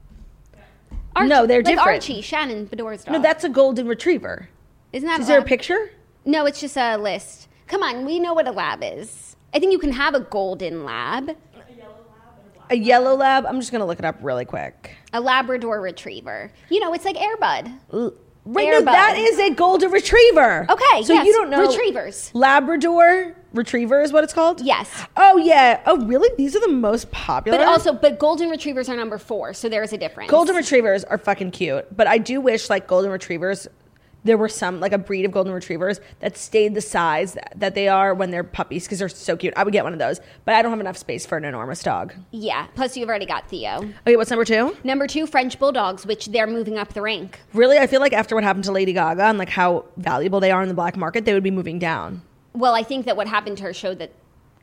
Archie, No, they're like different. Archie, Shannon Bedore's dog. No, that's a Golden Retriever. Isn't that Is there a lab? picture? No, it's just a list. Come on, we know what a lab is. I think you can have a golden lab, A yellow lab? I'm just going to look it up really quick. a Labrador Retriever. You know, it's like Air Bud. Right, Air no, that Bud. is a Golden Retriever. Okay, so yes, you don't know. Retrievers. Labrador Retriever is what it's called? Yes. Oh, yeah. Oh, really? These are the most popular? But also, but golden retrievers are number four, so there is a difference. Golden Retrievers are fucking cute. But I do wish, like, Golden Retrievers, there were some, like, a breed of Golden Retrievers that stayed the size that they are when they're puppies because they're so cute. I would get one of those. But I don't have enough space for an enormous dog. Yeah. Plus, you've already got Theo. Okay, what's number two? Number two, French Bulldogs, which they're moving up the rank. Really? I feel like after what happened to Lady Gaga and, like, how valuable they are in the black market, they would be moving down. Well, I think that what happened to her showed that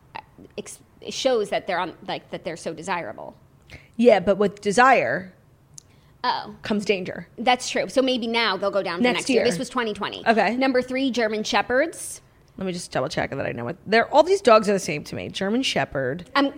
it shows that they're on like that they're so desirable. Yeah, but with desire Oh, comes danger. that's true. So maybe now they'll go down for Next next year. year. This was twenty twenty. Okay. Number three, German Shepherds. Let me just double check that I know what they're. All these dogs are the same to me. German Shepherd. Um,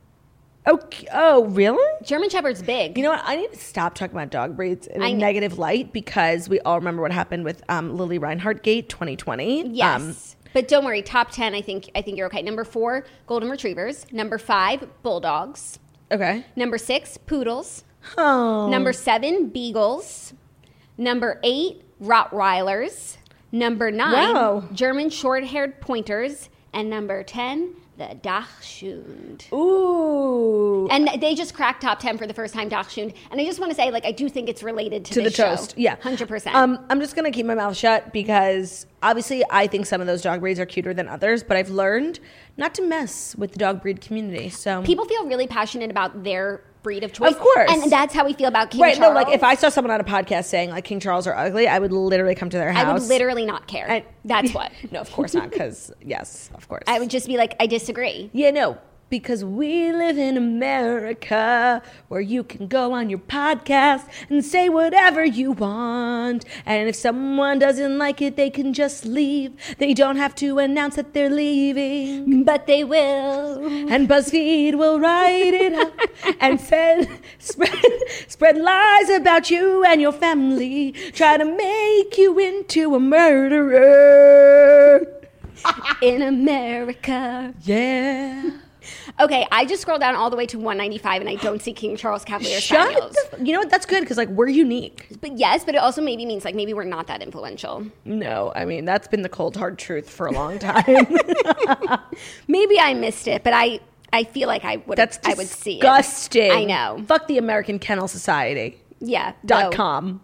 Okay. Oh, really? German Shepherd's big. You know what? I need to stop talking about dog breeds in a I know. negative light because we all remember what happened with um, Lily Reinhardt Gate twenty twenty. Yes. Um, but don't worry, top ten, I think I think you're okay. Number four, Golden Retrievers. Number five, Bulldogs. okay. Number six, Poodles. Oh. Number seven, Beagles. Number eight, Rottweilers. Number nine, Wow. German short-haired pointers. And number ten, the Dachshund. Ooh. And they just cracked top ten for the first time, Dachshund. And I just want to say, like, I do think it's related to, To the this show. toast. Yeah. one hundred percent. Um, I'm just going to keep my mouth shut because obviously I think some of those dog breeds are cuter than others, but I've learned not to mess with the dog breed community. So People feel really passionate about their breed of choice. Of course. And that's how we feel about King Right, Charles. no, like if I saw someone on a podcast saying like King Charles are ugly, I would literally come to their house. I would literally not care. I- that's what. No, of course not, because yes, of course. I would just be like, I disagree. Yeah, no, because we live in America where you can go on your podcast and say whatever you want. And if someone doesn't like it, they can just leave. They don't have to announce that they're leaving. But they will. And BuzzFeed will write it up and send, spread, spread lies about you and your family. Try to make you into a murderer. In America. Yeah. Okay, I just scrolled down all the way to one ninety-five and I don't see King Charles Cavalier Shut Spaniels. the, you know what? That's good because like we're unique. But yes, but it also maybe means like maybe we're not that influential. No, I mean that's been the cold hard truth for a long time. Maybe I missed it, but I I feel like I would That's I would see it. disgusting. I know. Fuck the American Kennel Society. Yeah. Dot though. com.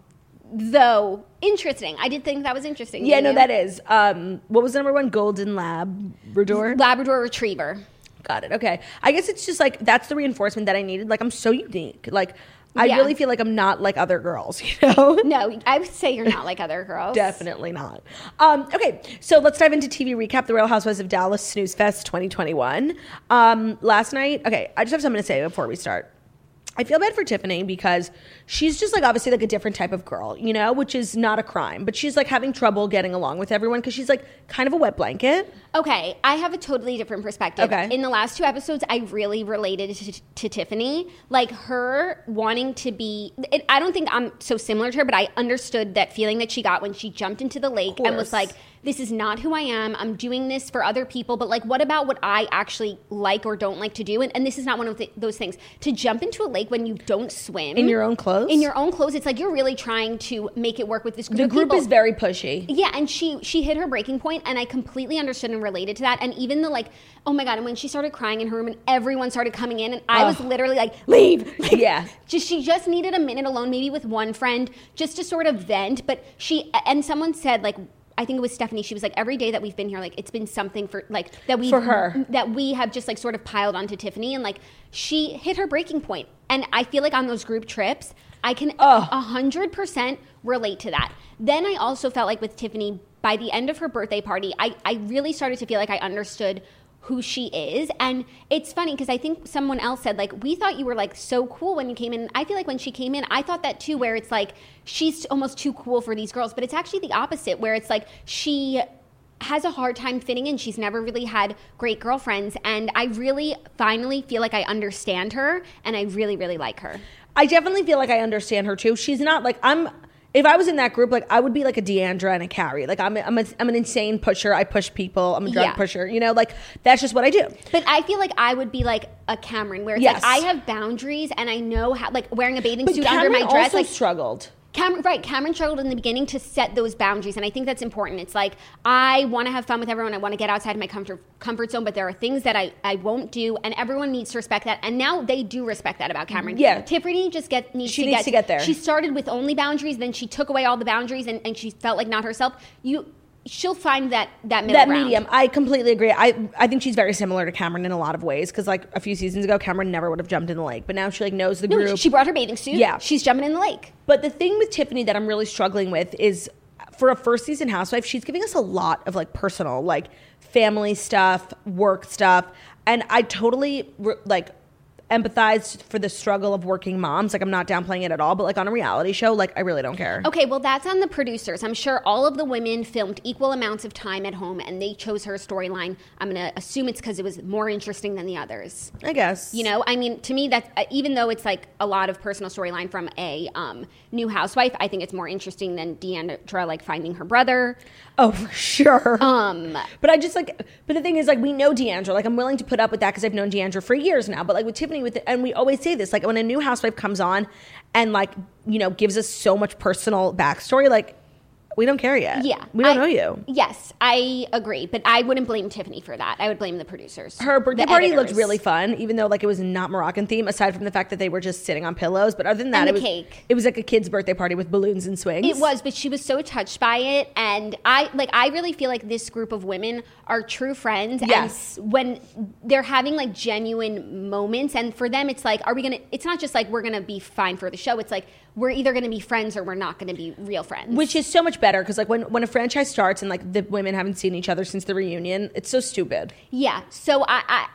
though interesting. I did think that was interesting. Yeah, no, you? that is. Um, what was the number one? Golden Labrador? Labrador Retriever. Got it. Okay. I guess it's just like, that's the reinforcement that I needed. Like, I'm so unique. Like, I Yeah. really feel like I'm not like other girls, you know? No, I would say you're not like other girls. Definitely not. Um, okay, so let's dive into T V recap. The Real Housewives of Dallas Snooze Fest twenty twenty-one. Um, last night, okay, I just have something to say before we start. I feel bad for Tiffany because she's just like obviously like a different type of girl, you know, which is not a crime, but she's like having trouble getting along with everyone because she's like kind of a wet blanket. Okay, I have a totally different perspective. Okay. In the last two episodes, I really related to, to Tiffany. Like her wanting to be, it, I don't think I'm so similar to her, but I understood that feeling that she got when she jumped into the lake and was like, this is not who I am. I'm doing this for other people. But like, what about what I actually like or don't like to do? And, and this is not one of the, those things. To jump into a lake when you don't swim. In your own clothes? In your own clothes. It's like you're really trying to make it work with this group The of group people. is very pushy. Yeah, and she she hit her breaking point, and I completely understood and related to that. And even the like, oh my God, and when she started crying in her room and everyone started coming in, and I was literally like, leave. Like, Yeah. Just she just needed a minute alone, maybe with one friend, just to sort of vent. But she, and someone said like, I think it was Stephanie, she was like, every day that we've been here, like it's been something for like that we For her. that we have just like sort of piled onto Tiffany, and like she hit her breaking point. And I feel like on those group trips, I can a hundred percent relate to that. Then I also felt like with Tiffany, by the end of her birthday party, I, I really started to feel like I understood who she is. And it's funny because I think someone else said like, we thought you were like so cool when you came in. I feel like when she came in, I thought that too, where it's like she's almost too cool for these girls, but it's actually the opposite, where it's like she has a hard time fitting in. She's never really had great girlfriends, and I really finally feel like I understand her, and I really really like her. I definitely feel like I understand her too. She's not like, I'm, if I was in that group, like I would be like a Deandra and a Carrie. Like I'm, a, I'm, a, I'm an insane pusher. I push people. I'm a drug Yeah. pusher. You know, like that's just what I do. But I feel like I would be like a Cameron, where it's Yes. like I have boundaries, and I know how, like wearing a bathing But suit Cameron under my dress, also like struggled. Cameron, right, Cameron struggled in the beginning to set those boundaries, and I think that's important. It's like, I want to have fun with everyone. I want to get outside my comfort comfort zone, but there are things that I, I won't do, and everyone needs to respect that. And now they do respect that about Cameron. Yeah. Tiffany just get, needs, She to, needs get, to get there. She started with only boundaries, then she took away all the boundaries, and, and she felt like not herself. You... She'll find that that middle That ground. medium. I completely agree. I, I think she's very similar to Cameron in a lot of ways because like a few seasons ago, Cameron never would have jumped in the lake, but now she like knows the No, group. she brought her bathing suit. Yeah. She's jumping in the lake. But the thing with Tiffany that I'm really struggling with is for a first season housewife, she's giving us a lot of like personal, like family stuff, work stuff. And I totally re- like empathize for the struggle of working moms. Like I'm not downplaying it at all, but like on a reality show, like I really don't care. Okay, well, that's on the producers. I'm sure all of the women filmed equal amounts of time at home, and they chose her storyline. I'm going to assume it's because it was more interesting than the others. I guess. You know, I mean, to me, that's uh, even though it's like a lot of personal storyline from a um, new housewife, I think it's more interesting than Deandra like finding her brother. Oh, for sure. Um, But I just like, but the thing is, like, we know Deandra. Like, I'm willing to put up with that because I've known Deandra for years now. But like with Tiffany, with it, and we always say this, like when a new housewife comes on and like, you know, gives us so much personal backstory, like we don't care yet. yeah. we don't I- know you. Yes, I agree. But I wouldn't blame Tiffany for that. I would blame the producers. Her birthday the party editors. looked really fun, even though like it was not Moroccan theme, aside from the fact that they were just sitting on pillows. But other than that, And it the was cake. it was like a kid's birthday party with balloons and swings. It was, but she was so touched by it, and I like. I really feel like this group of women are true friends. Yes. And when they're having like genuine moments, and for them, it's like, are we gonna? It's not just like we're gonna be fine for the show. It's like we're either gonna be friends or we're not gonna be real friends. Which is so much better because like when when a franchise starts and like the women haven't seen each other since the reunion, it's so stupid. yeah. So I. I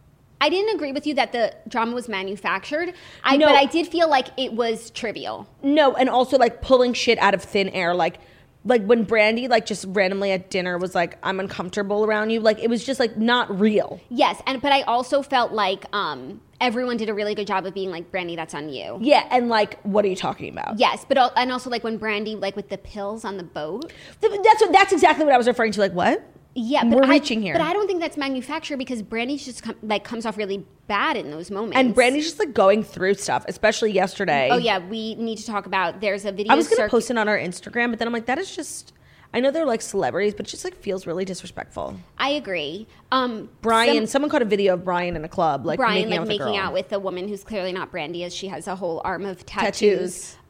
I didn't agree with you that the drama was manufactured, I, No. but I did feel like it was trivial. No, and also like pulling shit out of thin air, like like when Brandy like just randomly at dinner was like, "I'm uncomfortable around you," like it was just like not real. Yes, and but I also felt like um, everyone did a really good job of being like, Brandy, that's on you. Yeah, and like, what are you talking about? Yes, but al- and also like when Brandy like with the pills on the boat. Th- that's what that's exactly what I was referring to. Like, what? Yeah, but We're I, reaching here. But I don't think that's manufactured because Brandy just com- like comes off really bad in those moments. And Brandy's just like going through stuff, especially yesterday. Oh yeah, we need to talk about. There's a video. I was gonna circ- post it on our Instagram, but then I'm like, that is just. I know they're like celebrities, but it just like feels really disrespectful. I agree. Um, Brian, some- someone caught a video of Brian in a club, like Brian making like out with making a girl. out with a woman who's clearly not Brandy, as she has a whole arm of tattoos. Tattoos.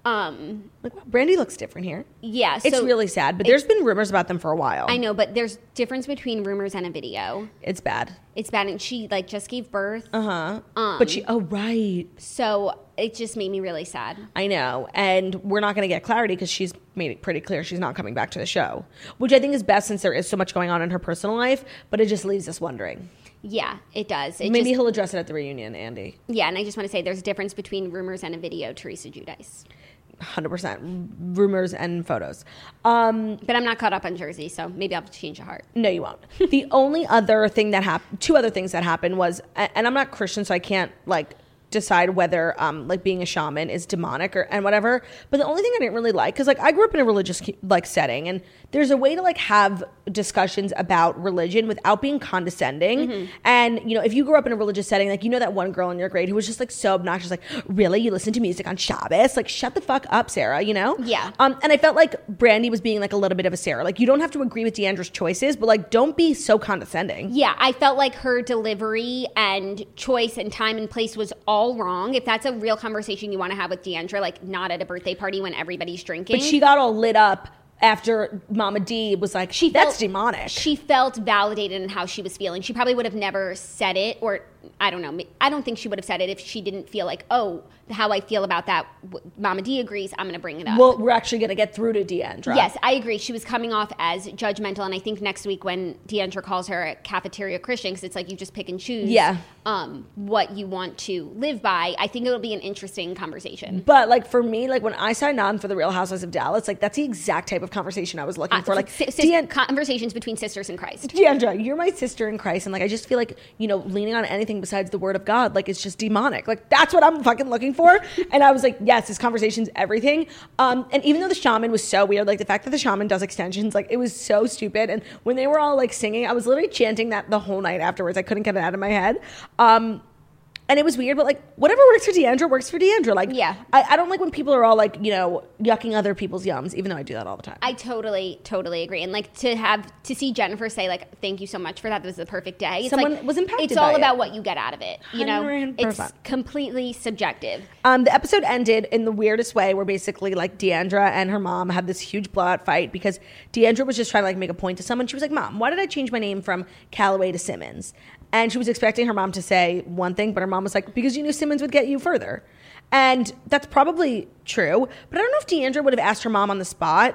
Um, Like, wow, Brandy looks different here. yeah. It's so really sad, but there's been rumors about them for a while. I know, but there's difference between rumors and a video. It's bad. It's bad, and she like just gave birth. Uh-huh. Um, But she, oh, right. So it just made me really sad. I know. And we're not going to get clarity because she's made it pretty clear she's not coming back to the show, which I think is best since there is so much going on in her personal life, but it just leaves us wondering. Yeah, it does. It Maybe just, he'll address it at the reunion, Andy. yeah, and I just want to say there's a difference between rumors and a video, Teresa Giudice. one hundred percent. Rumors and photos. Um, But I'm not caught up on Jersey, so maybe I'll change a heart. no, you won't. The only other thing that happened, two other things that happened was, and I'm not Christian, so I can't, like, decide whether um like being a shaman is demonic or and whatever, but the only thing I didn't really like, because like I grew up in a religious like setting, and there's a way to like have discussions about religion without being condescending. Mm-hmm. And you know, if you grew up in a religious setting, like, you know, that one girl in your grade who was just like so obnoxious, like, really, you listen to music on Shabbos? Like, shut the fuck up, Sarah, you know? Yeah. Um and I felt like Brandy was being like a little bit of a Sarah. Like, you don't have to agree with Deandra's choices, but like, don't be so condescending. Yeah, I felt like her delivery and choice and time and place was all wrong. If that's a real conversation you want to have with Deandra, like, not at a birthday party when everybody's drinking. But she got all lit up after Mama D was like, she that's felt, demonic. She felt validated in how she was feeling. She probably would have never said it, or I don't know. I don't think she would have said it if she didn't feel like, oh, how I feel about that, Mama D agrees, I'm going to bring it up. Well, we're actually going to get through to Deandra. Yes, I agree. She was coming off as judgmental, and I think next week when Deandra calls her a cafeteria Christian, because it's like you just pick and choose Yeah. um, what you want to live by, I think it'll be an interesting conversation. But like, for me, like, when I signed on for the Real Housewives of Dallas, like, that's the exact type of conversation I was looking Uh, for. Like, sis- Dean- conversations between sisters in Christ. Deandra, you're my sister in Christ, and like, I just feel like, you know, leaning on anything besides the word of God, like, it's just demonic. Like, that's what I'm fucking looking for. And I was like, yes, this conversation's everything. Um, and even though the shaman was so weird, like, the fact that the shaman does extensions, like, it was so stupid. And when they were all like singing, I was literally chanting that the whole night afterwards. I couldn't get it out of my head. Um, And it was weird, but like, whatever works for Deandra works for Deandra. Like, yeah. I, I don't like when people are all like, you know, yucking other people's yums, even though I do that all the time. I totally, totally agree. And like, to have, to see Jennifer say like, thank you so much for that. That was the perfect day. It's Someone like, was impacted It's all by about it. what you get out of it. You know, one hundred it's percent. completely subjective. Um, the episode ended in the weirdest way, where basically like Deandra and her mom had this huge blowout fight because Deandra was just trying to like make a point to someone. She was like, "Mom, why did I change my name from Calloway to Simmons?" And she was expecting her mom to say one thing, but her mom was like, "Because you knew Simmons would get you further." And that's probably true. But I don't know if Deandra would have asked her mom on the spot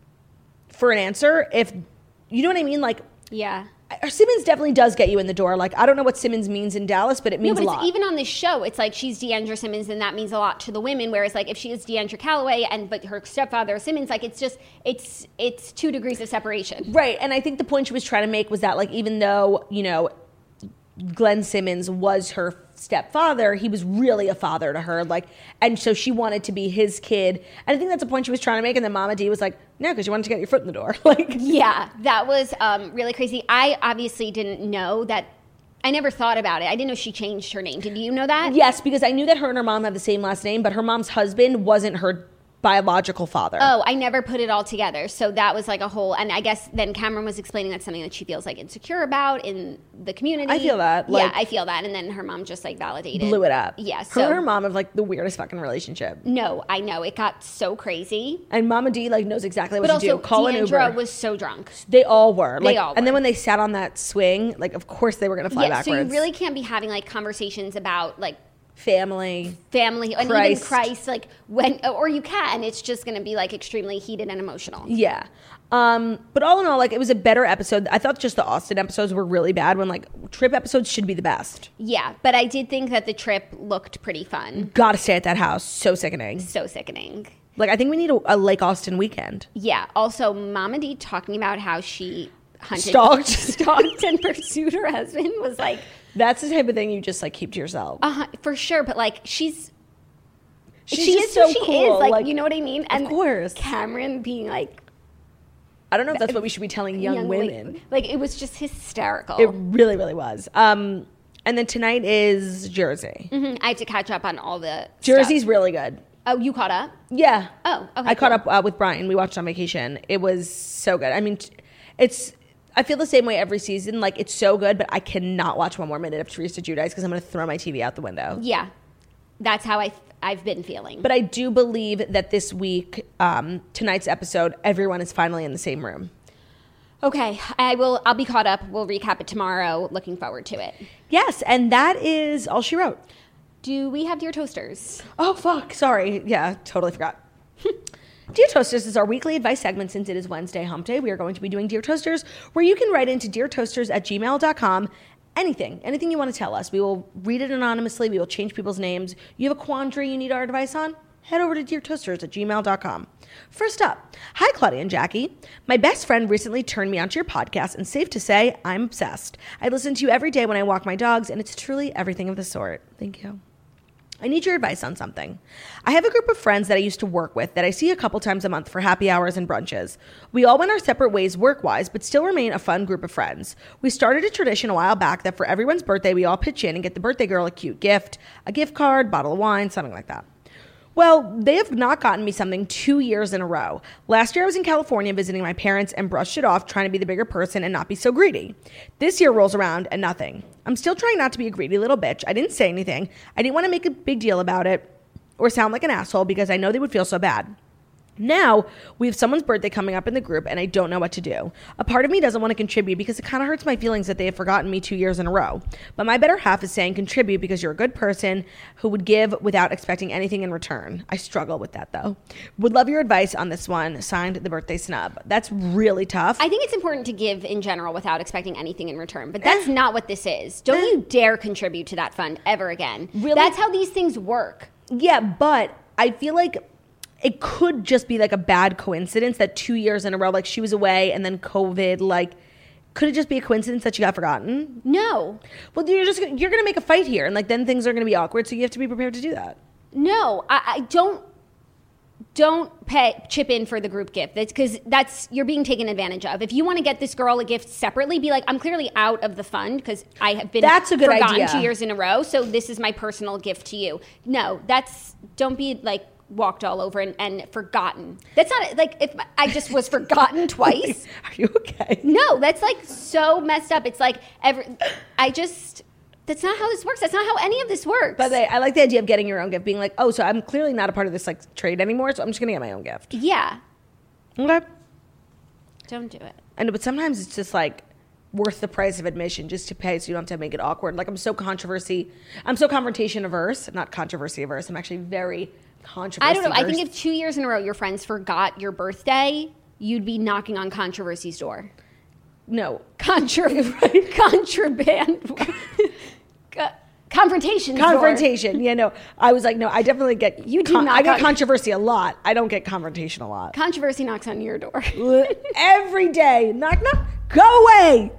for an answer if, you know what I mean? Like, Yeah. Simmons definitely does get you in the door. Like, I don't know what Simmons means in Dallas, but it No, means but a it's lot. even on this show, it's like she's Deandra Simmons, and that means a lot to the women. Whereas, like, if she is Deandra Calloway, and but her stepfather is Simmons, like, it's just it's it's two degrees of separation. Right. And I think the point she was trying to make was that, like, even though, you know, Glenn Simmons was her stepfather, he was really a father to her. Like, and so she wanted to be his kid. And I think that's the point she was trying to make. And then Mama D was like, no, because you wanted to get your foot in the door. Like, Yeah, that was um, really crazy. I obviously didn't know that. I never thought about it. I didn't know she changed her name. Did you know that? yes, because I knew that her and her mom had the same last name, but her mom's husband wasn't her biological father. Oh, I never put it all together. So that was like a whole, and I guess then Cameron was explaining that's something that she feels like insecure about in the community. I feel that, like- yeah, I feel that. And then her mom just like validated. Blew it up. Yeah. Her So and her mom have like the weirdest fucking relationship. no, I know. It got so crazy. And Mama D like knows exactly what But to also, do. Call an Deandra Uber. was so drunk. They all were. They Like, all And then were. when they sat on that swing, like, of course they were going to fly Yeah, backwards. so you really can't be having like conversations about like Family. family and Christ. even Christ, like when, or you can. It's just going to be like extremely heated and emotional. Yeah. Um, but all in all, like, it was a better episode. I thought just the Austin episodes were really bad, when like trip episodes should be the best. Yeah, but I did think that the trip looked pretty fun. Gotta stay at that house. So sickening. So sickening. Like, I think we need a, a Lake Austin weekend. Yeah. Also, Mama D talking about how she hunted, Stalked. stalked and pursued her husband was like, That's the type of thing you just like keep to yourself. uh, for sure. But like, she's She's she just is so who she cool. is. Like, Like, you know what I mean? And course. Cameron being like I don't know if that's what we should be telling young, like- women. Like, it was just hysterical. It really, really was. Um, and then tonight is Jersey. Mhm. I had to catch up on all the Jersey's stuff. really good. Oh, you caught up? Yeah. Oh, okay, I caught cool. up uh, with Brian. We watched on vacation. It was so good. I mean, t- it's. I feel the same way every season. Like, it's so good, but I cannot watch one more minute of Teresa Giudice because I'm going to throw my T V out the window. Yeah. that's how I, I've been feeling. But I do believe that this week, um, tonight's episode, everyone is finally in the same room. Okay, I will. I'll be caught up. We'll recap it tomorrow. Looking forward to it. Yes, and that is all she wrote. Do we have Dear Toasters? Oh, fuck. Sorry. Yeah, totally forgot. Dear Toasters is our weekly advice segment since it is Wednesday hump day. We are going to be doing Dear Toasters, where you can write into dear toasters at gmail dot com. Anything, anything you want to tell us. We will read it anonymously. We will change people's names. You have a quandary you need our advice on? Head over to dear toasters at gmail dot com. First up, hi Claudia and Jackie. My best friend recently turned me onto your podcast, and safe to say, I'm obsessed. I listen to you every day when I walk my dogs, and it's truly everything of the sort. Thank you. I need your advice on something. I have a group of friends that I used to work with that I see a couple times a month for happy hours and brunches. We all went our separate ways work-wise, but still remain a fun group of friends. We started a tradition a while back that for everyone's birthday, we all pitch in and get the birthday girl a cute gift, a gift card, bottle of wine, something like that. Well, they have not gotten me something two years in a row. Last year I was in California visiting my parents and brushed it off trying to be the bigger person and not be so greedy. This year rolls around and nothing. I'm still trying not to be a greedy little bitch. I didn't say anything. I didn't want to make a big deal about it or sound like an asshole because I know they would feel so bad. Now, we have someone's birthday coming up in the group and I don't know what to do. A part of me doesn't want to contribute because it kind of hurts my feelings that they have forgotten me two years in a row. But my better half is saying contribute because you're a good person who would give without expecting anything in return. I struggle with that though. Would love your advice on this one. Signed, the birthday snub. That's really tough. I think it's important to give in general without expecting anything in return, but that's not what this is. Don't you dare contribute to that fund ever again. Really? That's how these things work. Yeah, but I feel like it could just be like a bad coincidence that two years in a row, like she was away and then COVID, like, could it just be a coincidence that she got forgotten? No. Well, you're just, you're going to make a fight here and like then things are going to be awkward. So you have to be prepared to do that. No, I, I don't, don't pay, chip in for the group gift. That's because that's, you're being taken advantage of. If you want to get this girl a gift separately, be like, I'm clearly out of the fund because I have been that's a good forgotten idea. two years in a row. So this is my personal gift to you. No, that's, don't be like, walked all over and, and forgotten. That's not like if I just was forgotten twice. Are you okay? No, that's like so messed up. It's like every, I just, that's not how this works. That's not how any of this works. But I, I like the idea of getting your own gift, being like, oh, so I'm clearly not a part of this like trade anymore. So I'm just going to get my own gift. Yeah. Okay. Don't do it. I know, but sometimes it's just like worth the price of admission just to pay so you don't have to make it awkward. Like I'm so controversy, I'm so confrontation averse, not controversy averse. I'm actually very controversy I don't know. averse. I think if two years in a row your friends forgot your birthday, you'd be knocking on controversy's door. No. Contra- contraband. Co- confrontation. Confrontation. Yeah, no. I was like, no, I definitely get, You do con- not I get con- controversy a lot. I don't get confrontation a lot. Controversy knocks on your door. Every day. Knock, knock. Go away.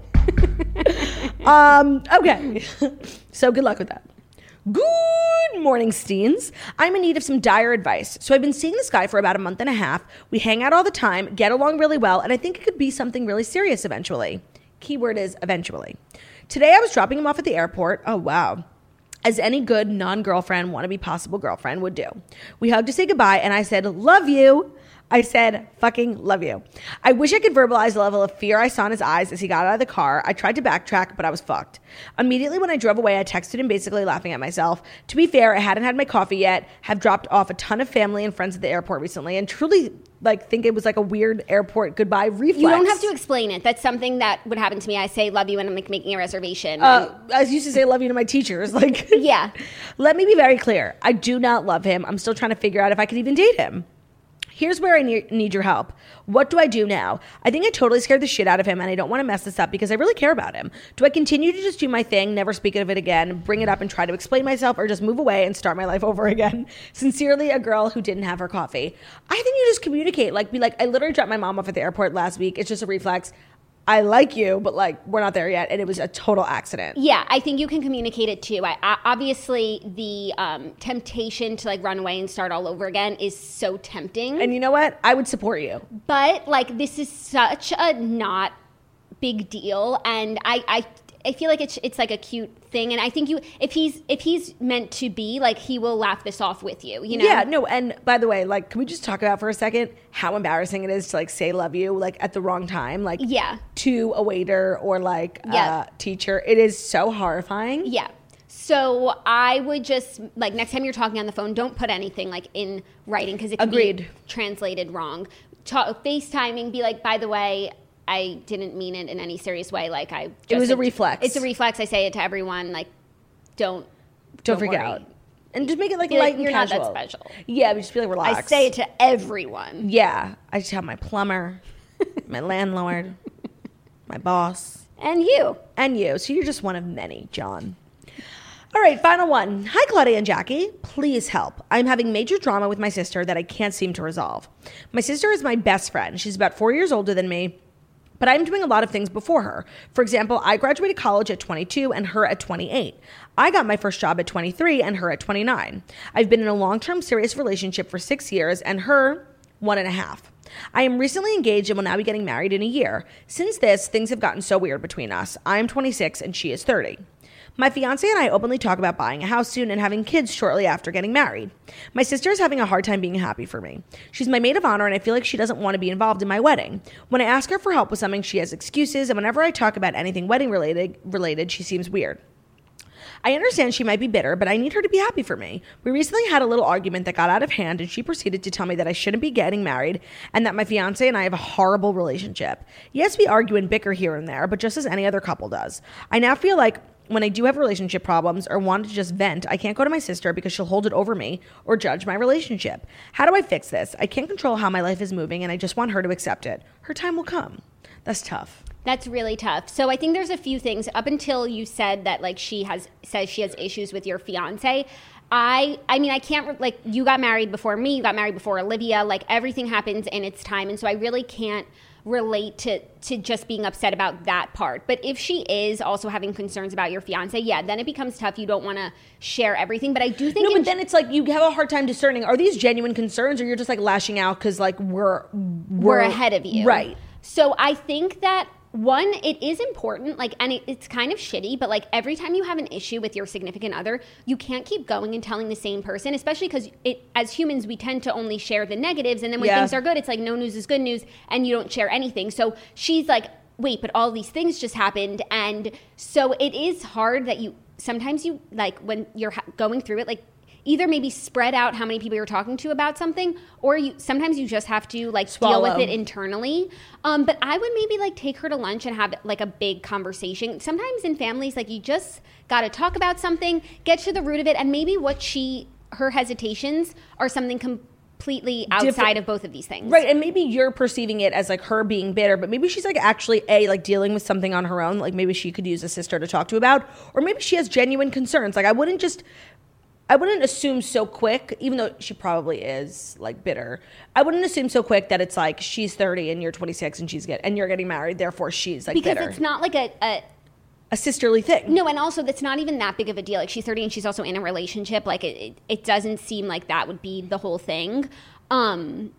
um, okay. So good luck with that. Good morning, Steens. I'm in need of some dire advice. So I've been seeing this guy for about a month and a half. We hang out all the time, get along really well, and I think it could be something really serious eventually. Keyword is eventually. Today I was dropping him off at the airport. Oh, wow. As any good non-girlfriend, wannabe possible girlfriend would do. We hugged to say goodbye, and I said, love you. I said, fucking love you. I wish I could verbalize the level of fear I saw in his eyes as he got out of the car. I tried to backtrack, but I was fucked. Immediately when I drove away, I texted him basically laughing at myself. To be fair, I hadn't had my coffee yet, have dropped off a ton of family and friends at the airport recently, and truly like think it was like a weird airport goodbye reflex. You don't have to explain it. That's something that would happen to me. I say love you and I'm like making a reservation. Uh, I used to say love you to my teachers. Like, yeah. Let me be very clear. I do not love him. I'm still trying to figure out if I could even date him. Here's where I ne- need your help. What do I do now? I think I totally scared the shit out of him and I don't want to mess this up because I really care about him. Do I continue to just do my thing, never speak of it again, bring it up and try to explain myself, or just move away and start my life over again? Sincerely, a girl who didn't have her coffee. I think you just communicate. Like, be like, I literally dropped my mom off at the airport last week. It's just a reflex. I like you, but like, we're not there yet. And it was a total accident. Yeah, I think you can communicate it too. I, I, obviously, the um, temptation to like run away and start all over again is so tempting. And you know what? I would support you. But like, this is such a not big deal. And I, I, I feel like it's it's like a cute thing. And I think you, if he's if he's meant to be, like, he will laugh this off with you, you know? Yeah, no, and by the way, like, can we just talk about for a second how embarrassing it is to like say love you like at the wrong time, like yeah. to a waiter or like yeah. a teacher. It is so horrifying. Yeah. So I would just, like, next time you're talking on the phone, don't put anything, like, in writing because it can Agreed. be translated wrong. Ta- FaceTiming, be like, by the way, I didn't mean it in any serious way. Like, I just, It was a reflex. It's a reflex. I say it to everyone. Like, don't Don't, don't freak worry. out. And just make it like Be light like, and you're not that casual. special. Yeah, but just be like relaxed. I say it to everyone. Yeah. I just have my plumber, my landlord, my boss, And you. and you. So you're just one of many, John. All right, final one. Hi, Claudia and Jackie. Please help. I'm having major drama with my sister that I can't seem to resolve. My sister is my best friend. She's about four years older than me, but I'm doing a lot of things before her. For example, I graduated college at twenty-two and her at twenty-eight. I got my first job at twenty-three and her at twenty-nine. I've been in a long-term serious relationship for six years and her one and a half. I am recently engaged and will now be getting married in a year. Since this, things have gotten so weird between us. I am twenty-six and she is thirty. My fiance and I openly talk about buying a house soon and having kids shortly after getting married. My sister is having a hard time being happy for me. She's my maid of honor and I feel like she doesn't want to be involved in my wedding. When I ask her for help with something, she has excuses, and whenever I talk about anything wedding related, related, she seems weird. I understand she might be bitter, but I need her to be happy for me. We recently had a little argument that got out of hand, and she proceeded to tell me that I shouldn't be getting married and that my fiance and I have a horrible relationship. Yes, we argue and bicker here and there, but just as any other couple does. I now feel like when I do have relationship problems or want to just vent, I can't go to my sister because she'll hold it over me or judge my relationship. How do I fix this? I can't control how my life is moving, and I just want her to accept it. Her time will come. That's tough. That's really tough. So I think there's a few things up until you said that, like, she has says she has issues with your fiance. I I mean, I can't, like, you got married before me, you got married before Olivia, like, everything happens in its time. And so I really can't relate to, to just being upset about that part. But if she is also having concerns about your fiance, yeah, then it becomes tough. You don't want to share everything. But I do think- No, in- but then it's like you have a hard time discerning, are these genuine concerns or you're just like lashing out because like we're, we're ahead of you. Right. So I think that, one, it is important, like, and it, it's kind of shitty, but like every time you have an issue with your significant other, you can't keep going and telling the same person, especially because it, as humans, we tend to only share the negatives. And then when Yeah. things are good, it's like no news is good news and you don't share anything. So she's like, wait, but all these things just happened. And so it is hard that you, sometimes you, like, when you're ha- going through it, like, either maybe spread out how many people you're talking to about something, or you sometimes you just have to like Swallow. deal with it internally. Um, but I would maybe like take her to lunch and have like a big conversation. Sometimes in families, like you just got to talk about something, get to the root of it, and maybe what she, her hesitations are something completely outside Different. of both of these things. Right, and maybe you're perceiving it as like her being bitter, but maybe she's like actually a like dealing with something on her own. Like maybe she could use a sister to talk to about, or maybe she has genuine concerns. Like I wouldn't just, I wouldn't assume so quick, even though she probably is like bitter. I wouldn't assume so quick that it's like she's thirty and you're twenty-six and she's get and you're getting married, therefore she's like Because bitter. it's not like a, a a sisterly thing. No, and also that's not even that big of a deal. Like she's thirty and she's also in a relationship. Like it, it, it doesn't seem like that would be the whole thing. Um,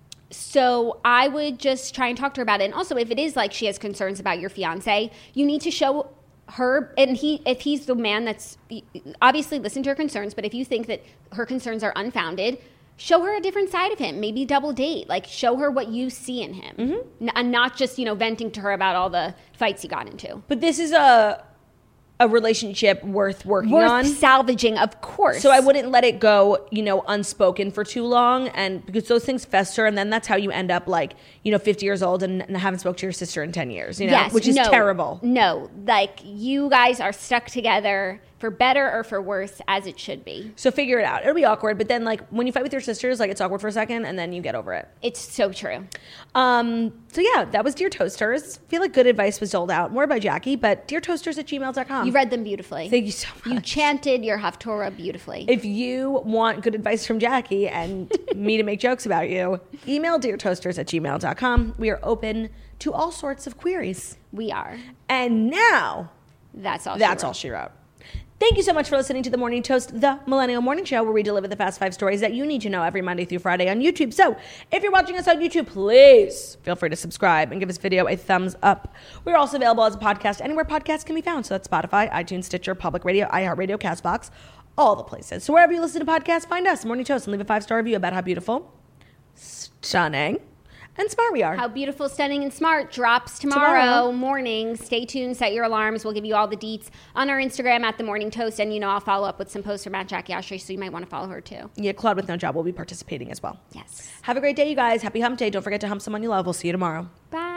so I would just try and talk to her about it. And also, if it is like she has concerns about your fiance, you need to show her, and he, if he's the man that's obviously listen to her concerns, but if you think that her concerns are unfounded, show her a different side of him. Maybe double date. Like show her what you see in him, mm-hmm. N- and not just you know venting to her about all the fights he got into. But this is a a relationship worth working Worth on. salvaging, of course. So I wouldn't let it go, you know, unspoken for too long, and because those things fester, and then that's how you end up like, you know, fifty years old and, and haven't spoke to your sister in ten years, you know, Yes, which is no, terrible. No, like you guys are stuck together for better or for worse, as it should be. So figure it out. It'll be awkward, but then like when you fight with your sisters, like it's awkward for a second, and then you get over it. It's so true. Um, so yeah, that was Dear Toasters. I feel like good advice was doled out. More by Jackie, but dear toasters at gmail dot com. You read them beautifully. Thank you so much. You chanted your Haftorah beautifully. If you want good advice from Jackie and me to make jokes about you, email dear toasters at gmail dot com. We are open to all sorts of queries. We are. And now, That's all. that's she wrote. all she wrote. Thank you so much for listening to The Morning Toast, the Millennial Morning Show, where we deliver the fast five stories that you need to know every Monday through Friday on YouTube. So if you're watching us on YouTube, please feel free to subscribe and give this video a thumbs up. We're also available as a podcast anywhere podcasts can be found. So that's Spotify, iTunes, Stitcher, Public Radio, iHeartRadio, CastBox, all the places. So wherever you listen to podcasts, find us, Morning Toast, and leave a five-star review about how beautiful, stunning, and smart we are. How beautiful, stunning, and smart drops tomorrow, tomorrow morning. Stay tuned, set your alarms. We'll give you all the deets on our Instagram at The Morning Toast. And, you know, I'll follow up with some posts from at Jackie Ashley, so you might want to follow her too. Yeah, Claude with no job will be participating as well. Yes. Have a great day, you guys. Happy hump day. Don't forget to hump someone you love. We'll see you tomorrow. Bye.